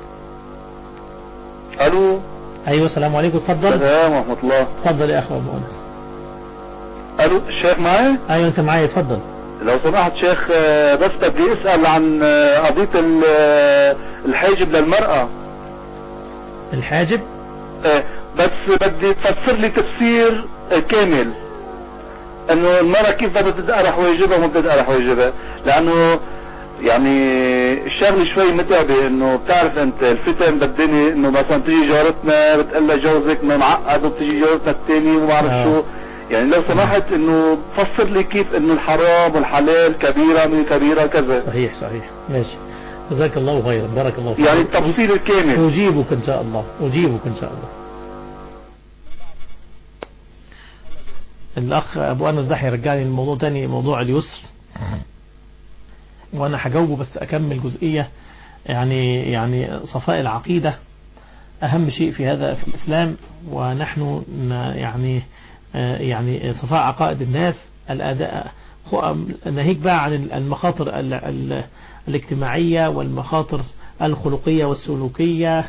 ألو. أيوة السلام عليكم، تفضل. السلام ورحمة الله. تفضل يا أخو أبو أنس. ألو، الشيخ معي؟ أيوة أنت معي، تفضل. لو سمحت شيخ، بس بدي أسأل عن قضية الحاجب للمرأة. الحاجب؟ بس بدي تفسر لي تفسير كامل انه المرأة كيف بدها تتقرح واجبها وما بدها تتقرح واجبها، لانه يعني الشغل شوي متعبة، انه بتعرف انت الفتن بالدنيا، انه مثلا تيجي جارتنا بتقلها جوزك معقد وبتيجي جارتنا الثاني وما بعرف شو، يعني لو سمحت انه فسر لي كيف انه الحرام والحلال كبيرة من كبيرة كذا. صحيح ماشي، جزاك الله خيرا، بارك الله فيك. يعني التفصيل الكامل. أجيبك إن شاء الله، أجيبك إن شاء الله. الأخ أبو أنس ده هيرجعني الموضوع تاني، موضوع اليسر، وأنا هجاوبه بس أكمل جزئية. يعني صفاء العقيدة أهم شيء في هذا في الإسلام، ونحن يعني صفاء عقائد الناس، الأداء، ناهيك بقى عن المخاطر الاجتماعية والمخاطر الخلقية والسلوكية،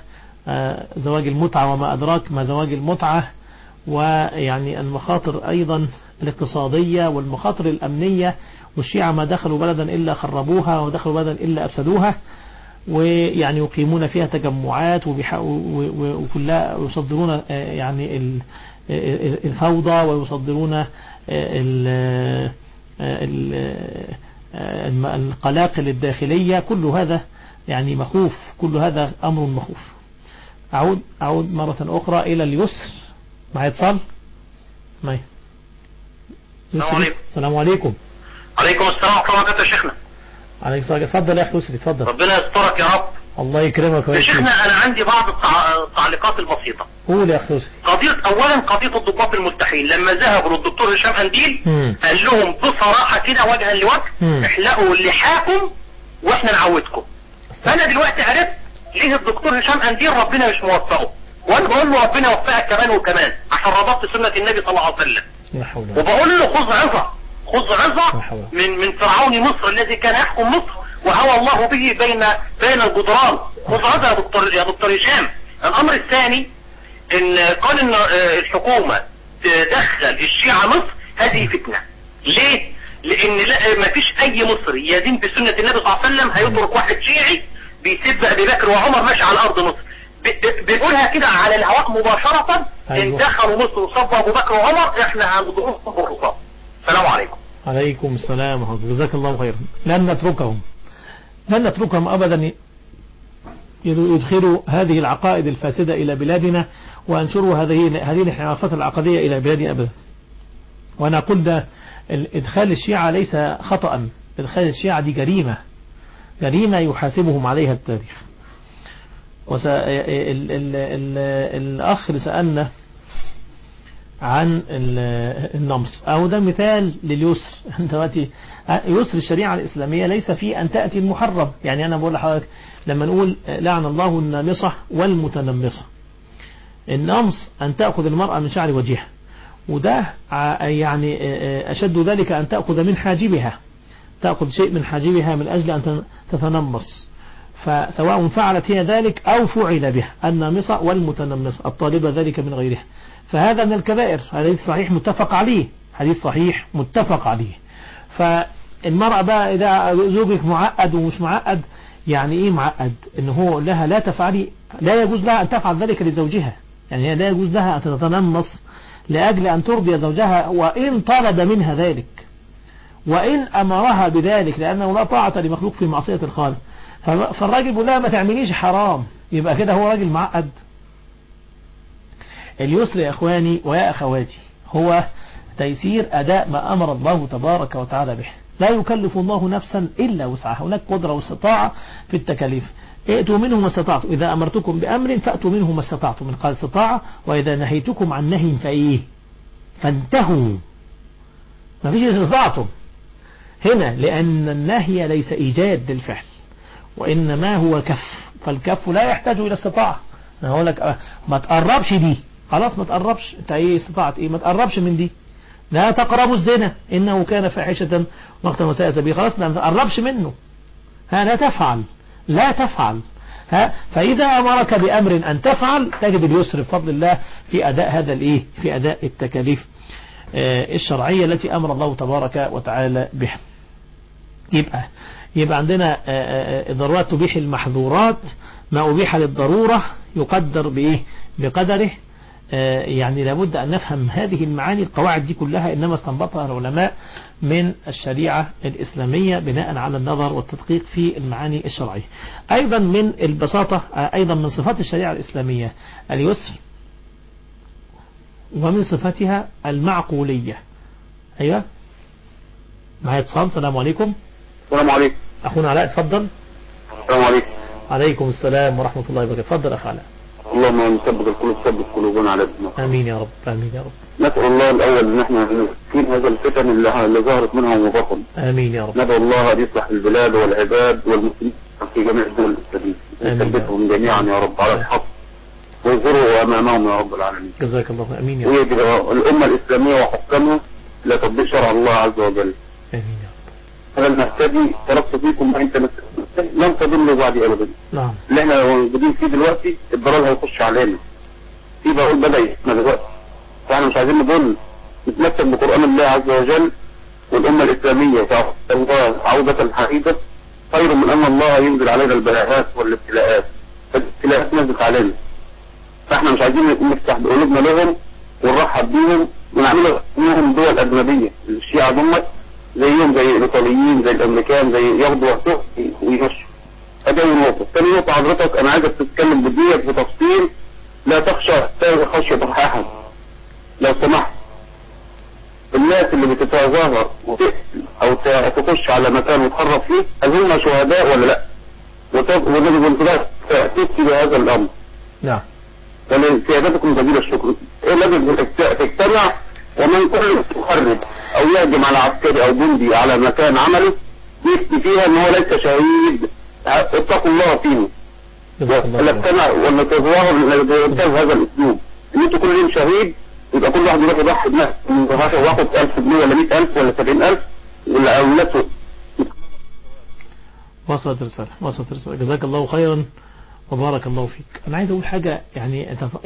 زواج المتعة وما أدراك ما زواج المتعة، ويعني المخاطر أيضا الاقتصادية والمخاطر الأمنية، والشيعة ما دخلوا بلدا إلا خربوها ودخلوا بلدا إلا أفسدوها، ويعني يقيمون فيها تجمعات وكلها يصدرون يعني الفوضى، ويصدرون القلاقل الداخلية. كل هذا يعني مخوف، كل هذا أمر مخوف. أعود مرة أخرى إلى اليسر. معي اتصال؟ معي. السلام عليكم. السلام عليكم. عليكم السلام ورحمة الله وبركاته يا شيخنا. عليكم السلام. اتفضل يا أخي يسري، اتفضل. ربنا يسترك يا رب. الله يكرمك يا شيخنا، أنا عندي بعض التعليقات البسيطة. قول يا أخي يسري. أولا قضية الضباط الملتحين لما ذهبوا للدكتور هشام قنديل قال لهم بصراحة كده وجها لوجه احلقوا لحاكم واحنا نعودكم. فأنا دلوقتي عرفت ليه الدكتور هشام قنديل ربنا مش موفقه، وانا بقول له ربنا يوفقك كمان وكمان عشان ربطت سنة النبي صلى الله عليه وسلم. وبقول له خذ عظة من فرعون مصر الذي كان يحكم مصر وهوى الله به بين الجدران. خذ عظة يا دكتور هشام. الامر الثاني ان قال ان الحكومة تدخل الشيعة مصر، هذه فتنة. ليه؟ لان ما فيش اي مصري يدين بسنة النبي صلى الله عليه وسلم هيترك واحد شيعي بيسب ابي بكر وعمر ماشي على ارض مصر. بيقولها كده على الهواء مباشرة. ان دخلوا مصر وصبوا ابو بكر وعمر احنا هنضربهم بالرصاص. السلام عليكم. عليكم السلام ورحمة الله. جزاك الله خيرا. لن نتركهم أبدا يدخلوا هذه العقائد الفاسدة إلى بلادنا وأنشروا هذه الانحرافات العقدية إلى بلادنا أبدا. وأنا قلت إدخال الشيعة ليس خطأ، إدخال الشيعة دي جريمة يحاسبهم عليها التاريخ. الأخ اللي سألنا عن النمص، أو ده مثال لليسر. أنت دلوقتي يسر الشريعة الإسلامية ليس فيه أن تأتي المحرم. يعني أنا بقول لحضرتك لما نقول لعن الله النامصة والمتنمصة، النمص أن تأخذ المرأة من شعر وجهها، وده يعني أشد ذلك أن تأخذ من حاجبها، تأخذ شيء من حاجبها من أجل أن تتنمص. فسواء فعلت هي ذلك أو فعل بها، النامصة والمتنمصة الطالبة ذلك من غيرها، فهذا من الكبائر. حديث صحيح متفق عليه. فالمرأة بقى إذا زوجك معقد ومش معقد، يعني إيه معقد؟ إنه هو لها لا تفعلي، لا يجوز لها أن تفعل ذلك لزوجها. يعني هي لا يجوز لها أن تتنمص لأجل أن ترضي زوجها، وإن طلب منها ذلك وإن أمرها بذلك، لأنه لا طاعة لمخلوق في معصية الخالق. فالراجل يقول لها ما تعمليش حرام، يبقى كده هو راجل معقد. اليسر يا إخواني ويا أخواتي هو تيسير أداء ما أمر الله تبارك وتعالى به. لا يكلف الله نفسا إلا وسعها، هناك قدرة واستطاعة في التكاليف. ائتوا منه ما استطعتم، إذا أمرتكم بأمر فأتوا منه ما استطعتم من قال استطاعة، وإذا نهيتكم عن نهي فإيه فانتهوا. ما فيش استطعتم هنا، لأن النهي ليس إيجاد للفعل وإنما هو كف، فالكف لا يحتاج إلى استطاعة. أنا أقول لك ما تقربش دي، خلاص ما تقربش، انت ايه استطاعت ايه؟ ما تقربش من دي. لا تقربوا الزنا انه كان فاحشة مقتا وساء سبيلا، خلاص ما تقربش منه. لا تفعل. فإذا أمرك بأمر أن تفعل تجد اليسر بفضل الله في أداء هذا الإيه، في أداء التكاليف الشرعية التي أمر الله تبارك وتعالى بها. يبقى عندنا الضرورات تبيح المحظورات، ما أبيح للضرورة يقدر بإيه؟ بقدره. يعني لابد أن نفهم هذه المعاني. القواعد دي كلها إنما استنبطها العلماء من الشريعة الإسلامية بناء على النظر والتدقيق في المعاني الشرعية. أيضا من البساطة، أيضا من صفات الشريعة الإسلامية اليسر، ومن صفاتها المعقولية. أيوة معي اتصال. السلام عليكم. السلام عليكم. أخونا علاء اتفضل. السلام عليكم. عليكم السلام ورحمة الله وبركاته. اتفضل أخ علاء. اللهم نثبت القلوب، ثبت قلوبنا على دينك. امين يا رب، امين يا رب. نسأل الله الاول ان احنا نسكين هذا الفتن اللي ظهرت منها وبطن. امين يا رب. ندعو الله ان يصلح البلاد والعباد والمسلمين في جميع الدول الاسلاميه، يثبتهم جميعا يا رب على الحق ويظهروا امامهم يا رب العالمين. جزاك الله خير. امين يا رب. ويجب الامه الاسلاميه وحكامها لا تطبيق شرع الله عز وجل. امين يا رب. فلن نهتدي تركت فيكم ما انت لن تضلوا بعدي ابدا. نعم. اللي احنا موجودين فيه دلوقتي الضلال هيخش علينا. في بقول بدأ يسمى دلوقتي، فاحنا مش عايزين نضل. تتمسك بقرآن الله عز وجل والأمة الإسلامية الله عودة حقيقة خير من أن الله ينزل علينا البلاءات والابتلاءات. الابتلاءات نزلت علينا، فاحنا مش عايزين نفتح بقلوبنا لهم ونرحب بيهم ونعمل منهم دول أجنبية. الشيعة ضمت زيهم زي الإيطاليين زي الأمريكان زي ياخدوا وقتهم ويمشوا. هذه النقطة. ثاني نقطة حضرتك أنا عايزك تتكلم بديك بتفصيل لا تخشى خشية أحد لو سمحت. الناس اللي بتتظاهر وتقتل أو تخش على مكان وتخرب فيه هل هم شهداء ولا لا؟ ونجب انتباه تأتي بهذا الأمر. نعم. ولسيادتكم جزيل الشكر. لازم تجتمع ومن كل يخرب أو يهجم على عسكري أو جندي على مكان عمله يفتي فيها إن هو ليس شهيد. اتقوا الله فيه. ولا اجتمع ولا تظاهر بإنتاج هذا الأسلوب. إن أنتوا كل يوم شهيد يبقى كل واحد يروح يضحي بنفسه واخد 1000 جنيه ولا 100,000 ولا 70,000 ولا أولاده. وصلت رسالة. جزاك الله خيرا وبارك الله فيك. أنا عايز أقول حاجة يعني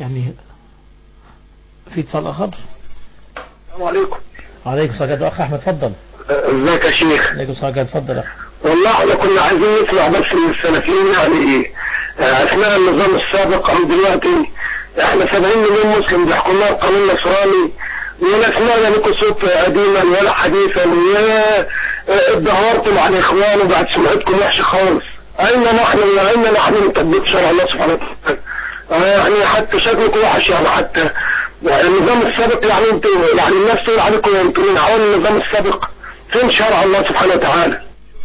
في اتصال آخر. السلام عليكم. وعليكم السلام. أخ أحمد اتفضل. ازيك يا شيخ؟ عليكم السلام. اتفضل. والله احنا كنا عايزين نسمع بس من السلفيين يعني اثناء النظام السابق او دلوقتي احنا 70 مليون مسلم بيحكمنا القانون النصراني ولا سمعنا لكم صوت قديما ولا حديثا اتدهورتم على الاخوان وبعد سمعتكم وحشه خالص. اين نحن من تطبيق شرع الله سبحانه وتعالى؟ يعني حتى شكلكم وحش يعني حتى النظام السابق يعني انتوا يعني الناس تقول عليكم انتوا من عوان النظام السابق. فين شرع الله سبحانه وتعالى؟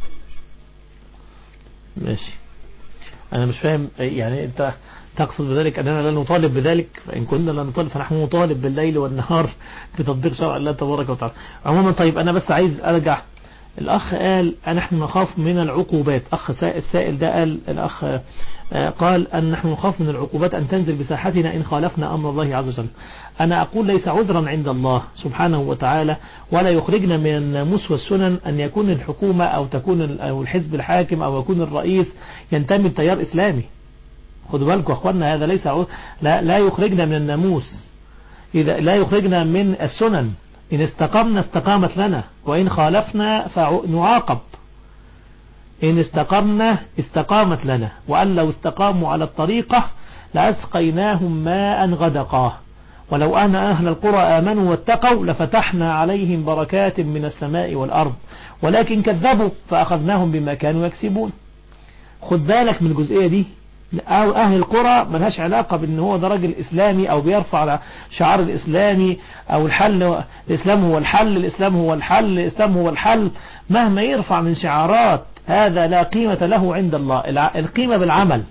ماشي. أنا مش فاهم يعني أنت تقصد بذلك أننا لا نطالب بذلك؟ فإن كنا لا نطالب فنحن نطالب بالليل والنهار بتطبيق شرع الله تبارك وتعالى. عموما طيب أنا بس عايز أرجع. الأخ قال نحن نخاف من العقوبات. السائل ده قال الأخ قال أن نحن نخاف من العقوبات أن تنزل بساحتنا إن خالفنا أمر الله عز وجل. أنا أقول ليس عذرا عند الله سبحانه وتعالى ولا يخرجنا من الناموس والسنن أن يكون الحكومة أو الحزب الحاكم أو يكون الرئيس ينتمي لتيار إسلامي. خدوا بالكم أخواننا هذا ليس لا يخرجنا من الناموس، إذا لا يخرجنا من السنن. إن استقمنا استقامت لنا وإن خالفنا فنعاقب. إن استقمنا استقامت لنا وأن لو استقاموا على الطريقة لأسقيناهم ماء غدقا ولو أن أهل القرى آمنوا واتقوا لفتحنا عليهم بركات من السماء والأرض ولكن كذبوا فأخذناهم بما كانوا يكسبون. خد بالك من الجزئية دي. أو أهل القرى ملهاش علاقة بأن هو ده راجل إسلامي أو بيرفع شعار الإسلامي أو الحل الإسلام هو الحل الإسلام هو الحل الإسلام هو الحل. مهما يرفع من شعارات هذا لا قيمة له عند الله. القيمة بالعمل.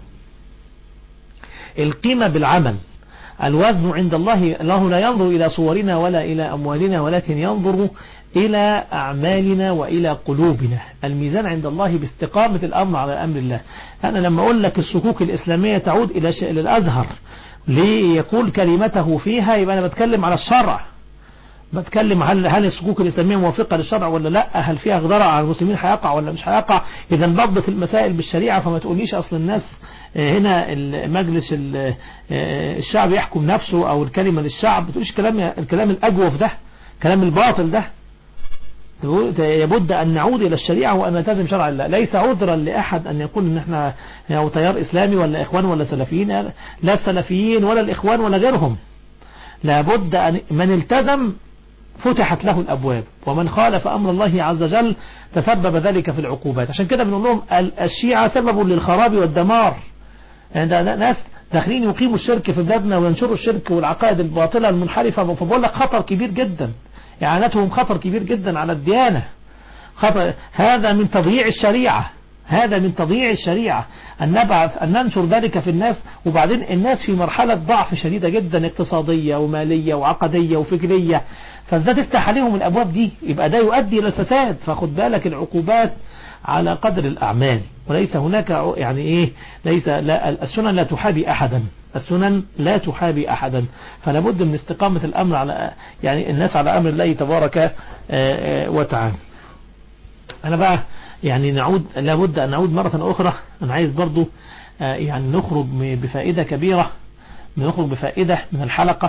القيمة بالعمل. الوزن عند الله لا ينظر إلى صورنا ولا إلى أموالنا ولكن ينظر إلى أعمالنا وإلى قلوبنا. الميزان عند الله باستقامة الأمر على أمر الله. أنا لما أقول لك الصكوك الإسلامية تعود إلى الأزهر ليقول كلمته فيها يبقى أنا بتكلم على الشرع. بتكلم هل الصكوك الإسلامية موافقة للشرع ولا لا؟ هل فيها غدرة على المسلمين هيقع ولا مش هيقع؟ إذا ضبط المسائل بالشريعة. فما تقوليش أصل الناس هنا مجلس الشعب يحكم نفسه أو الكلمة للشعب. ما تقوليش الكلام الأجوف ده، كلام الباطل ده. يبد أن نعود إلى الشريعة وأن نلتزم شرع الله. ليس عذرا لأحد أن يقول إن احنا أو تيار إسلامي ولا إخوان ولا سلفيين. لا السلفيين ولا الإخوان ولا غيرهم. لابد أن من التزم فتحت له الأبواب ومن خالف أمر الله عز وجل تسبب ذلك في العقوبات. عشان كده بنقول لهم الشيعة سبب للخراب والدمار. يعني ناس داخلين يقيموا الشرك في بلادنا وينشروا الشرك والعقائد الباطلة المنحرفة. فبقول لك خطر كبير جدا. إعانتهم خطر كبير جدا على الديانة. هذا من تضييع الشريعة. هذا من تضييع الشريعة أن ننشر ذلك في الناس. وبعدين الناس في مرحلة ضعف شديدة جدا اقتصادية ومالية وعقدية وفكرية. فإذا تفتح عليهم الأبواب دي يبقى ده يؤدي إلى الفساد. فخد بالك العقوبات على قدر الأعمال وليس هناك يعني إيه ليس السنن لا تحابي أحدا. السنن لا تحابي أحدا. فلا بد من استقامة الأمر على يعني الناس على أمر الله تبارك وتعالى. أنا بقى يعني لابد أن نعود مرة أخرى. أنا عايز برضو يعني نخرج بفائدة كبيرة. نخرج بفائدة من الحلقة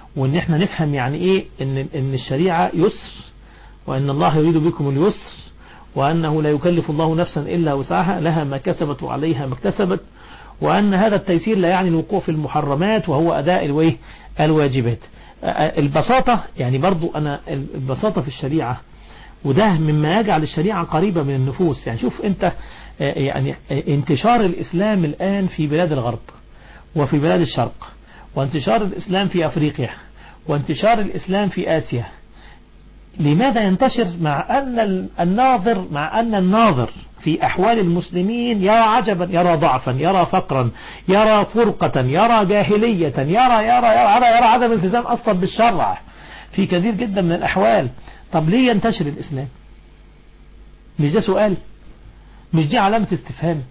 وان احنا نفهم يعني ايه ان الشريعة يسر، وان الله يريد بكم اليسر، وانه لا يكلف الله نفسا الا وسعها، لها ما كسبت وعليها ما اكتسبت، وان هذا التيسير لا يعني الوقوع في المحرمات وهو اداء الواجبات. البساطة يعني برضو انا البساطة في الشريعة، وده مما يجعل الشريعة قريبة من النفوس. يعني شوف انت يعني انتشار الاسلام الان في بلاد الغرب وفي بلاد الشرق، وانتشار الإسلام في أفريقيا، وانتشار الإسلام في آسيا، لماذا ينتشر مع أن الناظر في أحوال المسلمين يرى عجبا، يرى ضعفا، يرى فقرا، يرى فرقة، يرى جاهلية، يرى عدم التزام أصلا بالشرع في كثير جدا من الأحوال. طب ليه ينتشر الإسلام؟ مش ده سؤال؟ مش دي علامة استفهام؟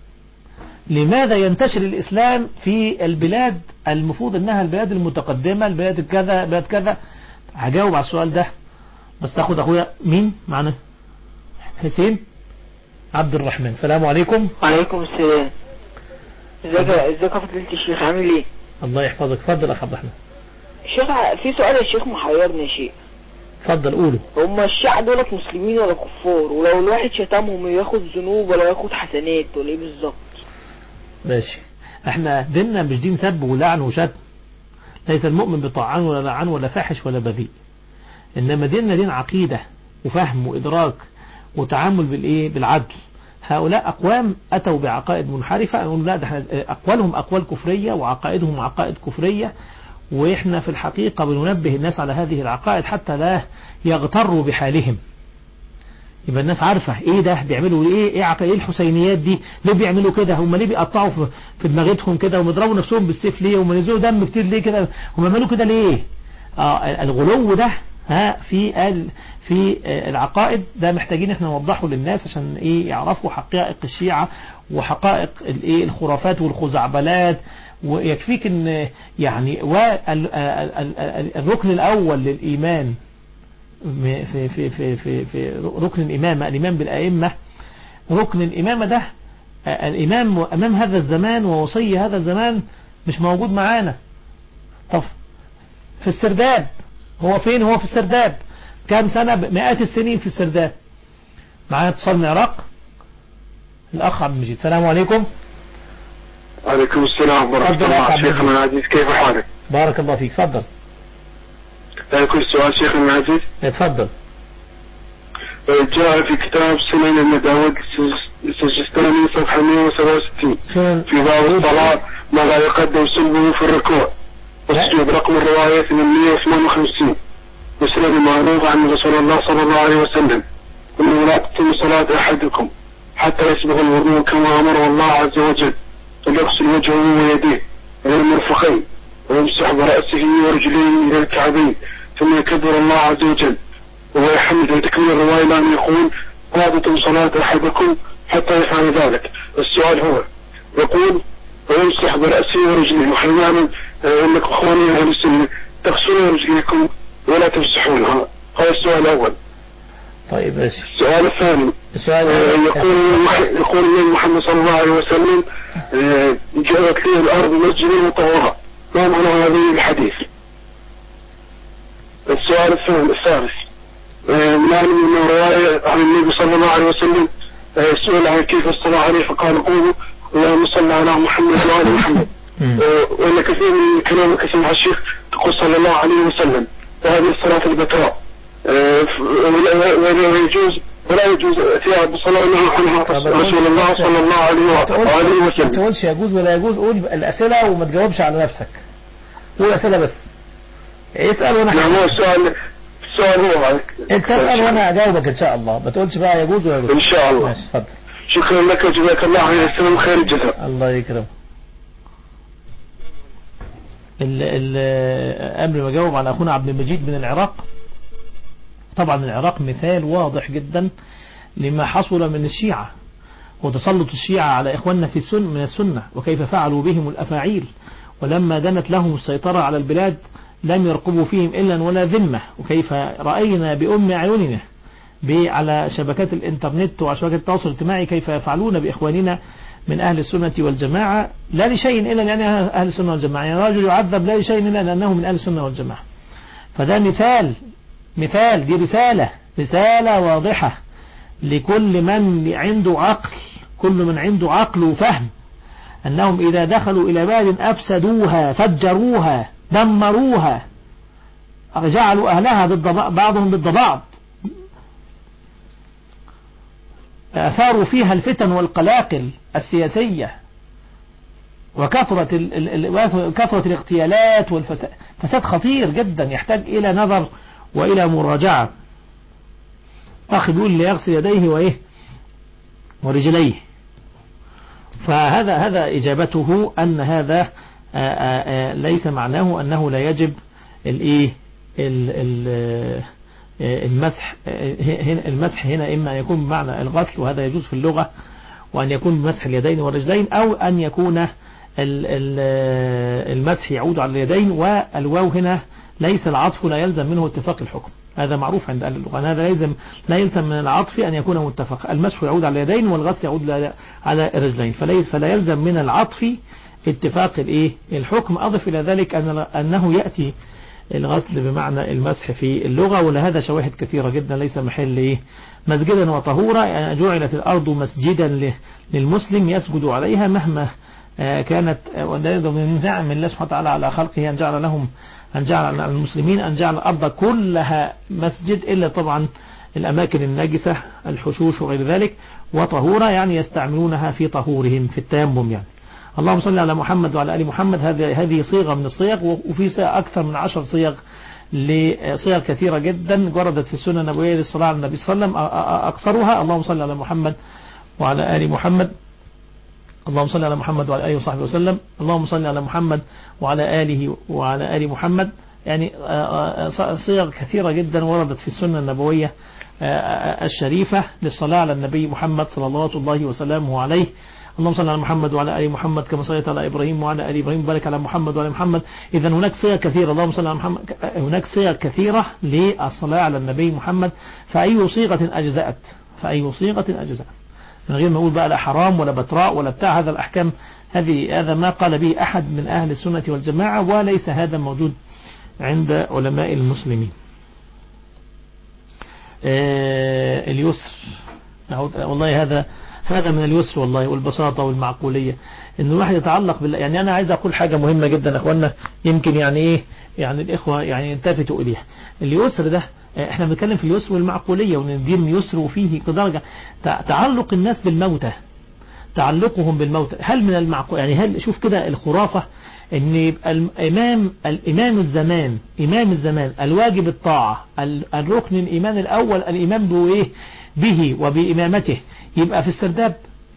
لماذا ينتشر الإسلام في البلاد المفروض أنها البلاد المتقدمة، البلاد كذا بلاد كذا؟ هجاوب على السؤال ده، بس تاخد أخويا مين معنا؟ حسين عبد الرحمن. السلام عليكم. وعليكم السلام. ازيك يا فضيلة الشيخ، عامل ايه؟ الله يحفظك. اتفضل اخ عبد الرحمن. الشيخ في سؤال يا شيخ محيرني يا شيخ. اتفضل قوله. هم الشيعة دولت مسلمين ولا كفار؟ ولو الواحد شتمهم ياخد ذنوب ولا ياخد حسنات ولا ايه بالظبط؟ ماشي. احنا ديننا مش دين سب ولعن وشتم، ليس المؤمن بطاعان ولا لعن ولا فاحش ولا بذيء، انما ديننا دين عقيدة وفهم وادراك وتعامل بالعدل. هؤلاء أقوام أتوا بعقائد منحرفة، أقول لا ده أقوالهم أقوال كفرية وعقائدهم عقائد كفرية، وإحنا في الحقيقة بننبه الناس على هذه العقائد حتى لا يغتروا بحالهم. يبقى الناس عارفة إيه ده بيعملوا إيه الحسينيات دي ليه بيعملوا كده، هم ليه بيقطعوا في دماغتهم كده ومضربوا نفسهم بالسيف ليه ومنزلوا دم كتير ليه كده، هم عملوا كده ليه؟ الغلو ده في العقائد ده محتاجين احنا نوضحه للناس عشان يعرفوا حقائق الشيعة وحقائق الخرافات والخزعبلات. ويكفيك ان يعني الركن الاول للايمان في ركن الامامة، الايمان بالائمة، ركن الامامة ده الامام امام هذا الزمان ووصي هذا الزمان مش موجود معانا. طب في السرداب هو فين؟ هو في السرداب كام سنة؟ مئات السنين في السرداب. معايا اتصال من العراق الأخ عبد المجيد. السلام عليكم. عليكم السلام ورحمة الله. شيخنا العزيز كيف حالك؟ بارك الله فيك. تفضل. كل سؤال شيخنا العزيز. تفضل. جاء في كتاب سنن النداوي السجستاني صفحة 167 في باب الصلاة ماذا يقدم سلبه في الركوع والسجود، رقم الرواية 858. مسند المعروف عن رسول الله صلى الله عليه وسلم انه لا تتم صلاة احدكم حتى يسبغ الوضوء كما امره الله عز وجل، فليغسل وجهه ويديه الى المرفقين ويمسح برأسه ورجليه الى الكعبين ثم يكبر الله عز وجل ويحمد. وتكمل الرواية لأن يقول لا تتم صلاة احدكم حتى يفعل ذلك. السؤال هو يقول ويمسح برأسه ورجليه، ونحن نعلم انكم اخواني اهل السنة تغسلون رجليكم ولا تمسحونها. هذا السؤال الأول. طيب ايش السؤال الثاني؟ يقول النبي محمد صلى الله عليه وسلم جاءت لي الأرض مسجدا مطهرا، ما معنى هذه الحديث؟ السؤال الثالث نعلم من رواية عن النبي صلى الله عليه وسلم سئل عن كيف الصلاة عليه فقال قولوا اللهم صل على محمد وعلى محمد. وإن كثير من كلامك سمع الشيخ تقول صلى الله عليه وسلم، وهذه الصلاة البتراء ولا يجوز اتيها بصلاة عنها رسول الله صلى الله عليه وسلم. ما تقولش يجوز ولا يجوز، قول الأسئلة وما تجاوبش على نفسك، قول أسئلة بس. اسأل وانا نعم. هو السؤال هو انت اسأل وانا اجاوبك ان شاء الله، ما تقولش بقى يجوز ولا يجوز. ان شاء الله. ماشي اتفضل. شكرا لك وجزاك الله عن خير الجزاء. الله يكرم. قبل ما اجاوب على اخونا عبد المجيد من العراق، طبعا العراق مثال واضح جدا لما حصل من الشيعة وتسلط الشيعة على إخواننا في من السنة، وكيف فعلوا بهم الأفاعيل، ولما دنت لهم السيطرة على البلاد لم يرقبوا فيهم إلا ولا ذمة، وكيف رأينا بأم أعيننا على شبكات الإنترنت وعلى شبكات التواصل الاجتماعي كيف يفعلون بإخواننا من أهل السنة والجماعة لا لشيء إلا لأنه أهل السنة والجماعة. يعني رجل يعذب لا لشيء إلا لأنه من أهل السنة والجماعة. فده مثال دي رسالة واضحة لكل من عنده عقل، كل من عنده عقل وفهم، أنهم إذا دخلوا إلى بلد أفسدوها، فجروها، دمروها، جعلوا أهلها بعضهم ضد بعض، أثاروا فيها الفتن والقلاقل السياسية وكثرة الاغتيالات والفساد. فساد خطير جدا يحتاج إلى نظر وإلى مراجعة. أخي بيقول لي يغسل يديه ورجليه. فهذا إجابته أن هذا ليس معناه أنه لا يجب المسح هنا إما أن يكون بمعنى الغسل وهذا يجوز في اللغة، وأن يكون بمسح اليدين والرجلين، أو أن يكون المسح يعود على اليدين، والواو هنا ليس العطف لا يلزم منه اتفاق الحكم. هذا معروف عند أهل اللغة، هذا لا يلزم من العطف أن يكون متفق. المسح يعود على اليدين والغسل يعود على الرجلين، فلا يلزم من العطف اتفاق الحكم. أضف إلى ذلك أنه يأتي الغسل بمعنى المسح في اللغة، ولهذا شواهد كثيرة جدا. ليس محل مسجدا وطهورا، يعني جعلت الأرض مسجدا للمسلم يسجد عليها مهما كانت. من نعم الله سبحانه وتعالى على خلقه أن جعل المسلمين أن جعل الأرض كلها مسجد، إلا طبعا الأماكن النجسة الحشوش وغير ذلك، وطهورا يعني يستعملونها في طهورهم في التيمم. يعني اللهم صل على محمد وعلى آل محمد، هذه صيغة من الصيغ، وفي صيغ أكثر من 10 صيغ لصيغ كثيرة جدا وردت في السنة النبوية للصلاة على النبي صلى الله عليه وسلم. أكثرها اللهم صل على محمد وعلى آل محمد، اللهم صل على محمد وعلى آله وصحبه وسلم، اللهم صل على محمد وعلى آله وعلى آل محمد. يعني صيغ كثيرة جدا وردت في السنة النبوية الشريفة للصلاة على النبي محمد صلى الله وسلامه عليه. اللهم صل على محمد وعلى آل محمد كما صليت على إبراهيم وعلى آل إبراهيم، بارك على محمد وعلى محمد. إذا هناك صيغ كثيرة، اللهم صل على محمد، هناك صيغ كثيرة للصلاة على النبي محمد. فأي صيغة أجزأت من غير ما نقول بقى لا حرام ولا بتراء ولا بتاع. هذا الأحكام هذا ما قال به أحد من أهل السنة والجماعة، وليس هذا موجود عند علماء المسلمين. اليسر، والله هذا من اليسر والله والبساطة والمعقولية، إنه الواحد يتعلق بالله. يعني أنا عايز أقول حاجة مهمة جدا أخوانا، يمكن يعني الإخوة يعني يلتفتوا إليها. اليسر ده احنا بنتكلم في اليسر والمعقولية، وان الدين يسر وفيه درجة تعلق الناس بالموتى، تعلقهم بالموتى. هل من المعقول يعني هل شوف كده الخرافة ان يبقى الامام الزمان الواجب الطاعة، الركن الايمان الاول الايمان به وبامامته، يبقى في السرداب؟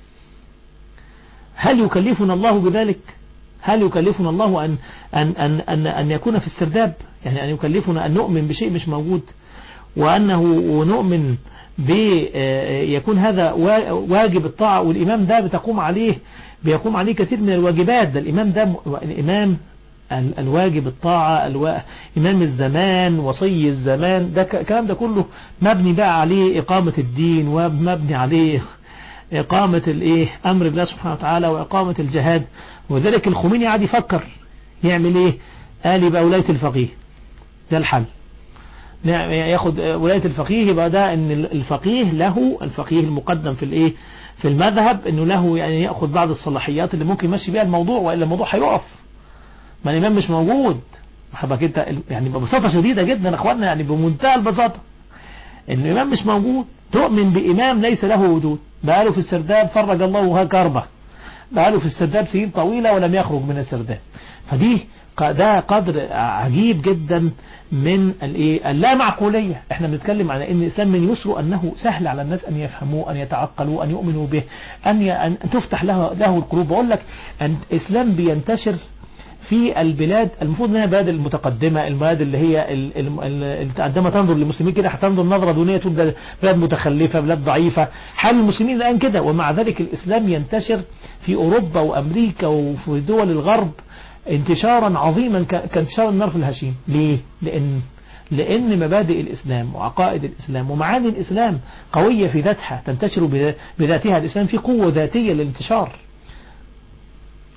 هل يكلفنا الله بذلك؟ هل يكلفنا الله أن يكون في السرداب؟ يعني أن يكلفنا أن نؤمن بشيء مش موجود، وأنه نؤمن يكون هذا واجب الطاعة، والإمام ده بيقوم عليه كثير من الواجبات. ده الإمام الواجب الطاعة، إمام الزمان، وصي الزمان، ده الكلام ده كله مبني بقى عليه إقامة الدين، ومبني عليه إقامة أمر الله سبحانه وتعالى، وإقامة الجهاد. وذلك الخميني قاعد يفكر يعمل قال يبقى ولاية الفقيه ده الحل، ياخد ولاية الفقيه. يبقى ده ان الفقيه المقدم في المذهب، انه له يعني ياخذ بعض الصلاحيات اللي ممكن يمشي بيها الموضوع، والا الموضوع هيقف. ما الامام مش موجود، حضرتك انت يعني ببساطه شديده جدا اخواننا، يعني بمنتهى البساطه، ان الامام مش موجود، تؤمن بامام ليس له وجود، بقاله في السرداب فرج الله كربه، بقاله في السرداب سنين طويله ولم يخرج من السرداب. ده قدر عجيب جدا من اللا معقولية. احنا بنتكلم على ان الاسلام من يسره انه سهل على الناس ان يفهموه، ان يتعقلوا، ان يؤمنوا به، ان تفتح له القلوب. بقول لك ان الاسلام بينتشر في البلاد المفروض انها البلاد المتقدمة، البلاد اللي هي عندما تنظر للمسلمين كده هتنظر نظرة دونية، تقول بلاد متخلفة، بلاد ضعيفة. حال المسلمين الآن كده، ومع ذلك الإسلام ينتشر في أوروبا وأمريكا وفي دول الغرب انتشارا عظيما كانتشار النار في الهشيم. ليه؟ لأن مبادئ الإسلام وعقائد الإسلام ومعاني الإسلام قوية في ذاتها، تنتشر بذاتها. الإسلام فيه قوة ذاتية للانتشار،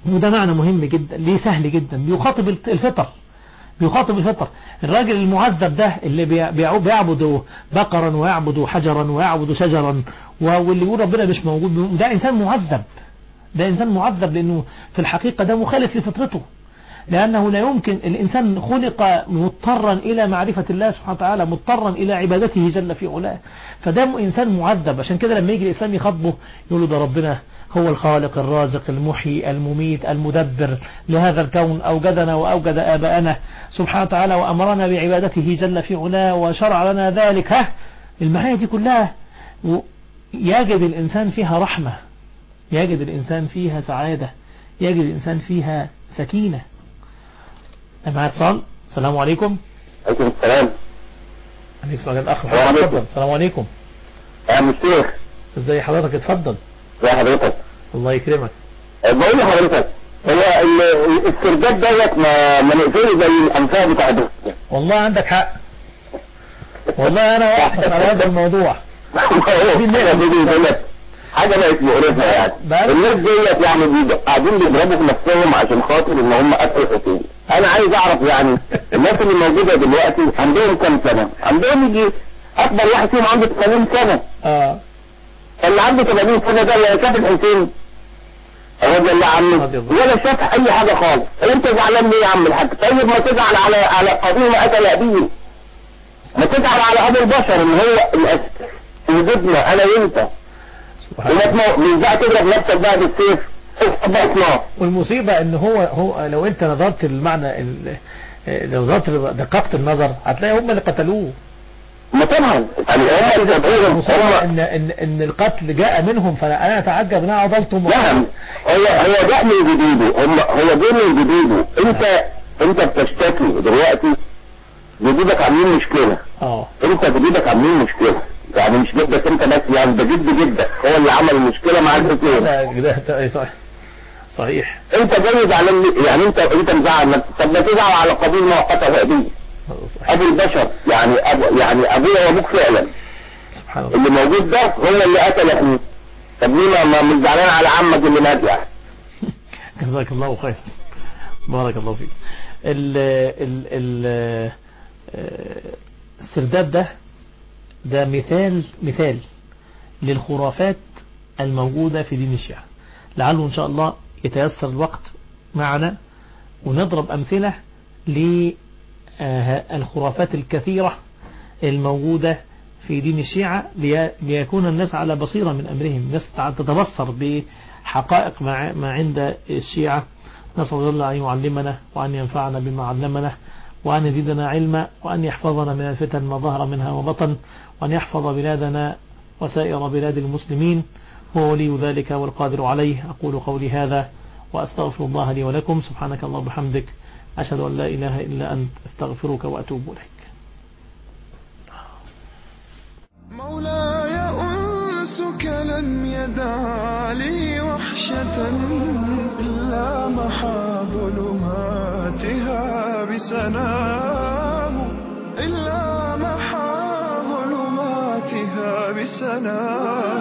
وده معنى مهم جدا، ليه سهل جدا، بيخاطب الفطر، بيخاطب الفطر. الراجل المعذب ده اللي بيعبد بقرا ويعبد حجرا ويعبد شجرا واللي يقول ربنا مش موجود، ده إنسان معذب، ده إنسان معذب، لأنه في الحقيقة ده مخالف لفطرته، لأنه لا يمكن. الإنسان خلق مضطرا إلى معرفة الله سبحانه وتعالى، مضطرا إلى عبادته جل في علاه، فده إنسان معذب. عشان كده لما يجي الإسلام يخاطبه يقول له ده ربنا هو الخالق الرازق المحيي المميت المدبر لهذا الكون، أوجدنا وأوجد آباءنا سبحانه وتعالى وأمرنا بعبادته جل في علاه وشرع لنا ذلك. المعاني دي كلها يجد الإنسان فيها رحمة، يجد الإنسان فيها سعادة، يجد الإنسان فيها سكينة. معايا اتصال. السلام عليكم. عليكم السلام. عليكم السلام. الأخ محمد اتفضل. السلام عليكم. يا الشيخ. ازي حضرتك؟ اتفضل. ازي حضرتك؟ الله يكرمك. بقول لحضرتك هو السرداب دوت ما نقفله زي الأنفاق بتاع ده. والله عندك حق، والله أنا وافقك على هذا الموضوع. حاجة بقت مقرفة يعني. الناس ديت يعني قاعدين بيضربوا في نفسهم عشان خاطر ان هم قتلوا حسين. انا عايز اعرف يعني الناس اللي موجودة دلوقتي عندهم كام سنة؟ عندهم يجي اكبر واحد فيهم عنده 80 سنة. اللي عنده 80 سنة ده اللي شاف الحسين الراجل اللي عمه ولا شاف اي حاجة خالص. انت زعلان ليه يا عم الحاج؟ طيب ما تزعل على قضية قتل ابيه، ما تزعل على ابو البشر اللي هو الاساس في وجودنا انا وانت. مش بقى تضرب نفسك بقى بالسيف. والمصيبة ان هو لو انت نظرت المعنى، لو نظرت دققت النظر هتلاقي هم اللي قتلوه. ما طبعا يعني هم ان القتل جاء منهم، فانا اتعجب ان انا عضلتهم. نعم هو جاء من جديده، هو جاء من جديده. انت بتشتكي دلوقتي جدودك عاملين مشكلة. انت جدودك عاملين مشكلة، يعني مش جدك انت بس، يعني ده جدك هو اللي عمل المشكلة مع الحسين. صحيح. انت جاي زعلان يعني انت مزعل. طب ما تزعل على قضية مؤقتة وقديمة. ابو البشر يعني ابويا وابوك فعلا. سبحان الله. اللي موجود ده هو اللي قتل اخوه. طب ليه ما مش زعلان على عمك اللي مات يعني؟ جزاك الله خير. بارك الله فيك. السرداب ده مثال للخرافات الموجودة في دين الشيعة. لعله إن شاء الله يتيسر الوقت معنا ونضرب أمثلة للخرافات الكثيرة الموجودة في دين الشيعة ليكون الناس على بصيرة من أمرهم، الناس تتبصر بحقائق ما عند الشيعة. نسأل الله أن يعلمنا وأن ينفعنا بما علمنا وأن يزيدنا علما وأن يحفظنا من الفتن ما ظهر منها وبطن، وأن يحفظ بلادنا وسائر بلاد المسلمين، هو ولي ذلك والقادر عليه. أقول قولي هذا وأستغفر الله لي ولكم. سبحانك الله وبحمدك، أشهد أن لا إله إلا أنت، أستغفرك وأتوب إليك. مولاي أنسك لم يدع لي وحشة إلا محا ظلماتها بسناه، إلا محا ظلماتها بسناه.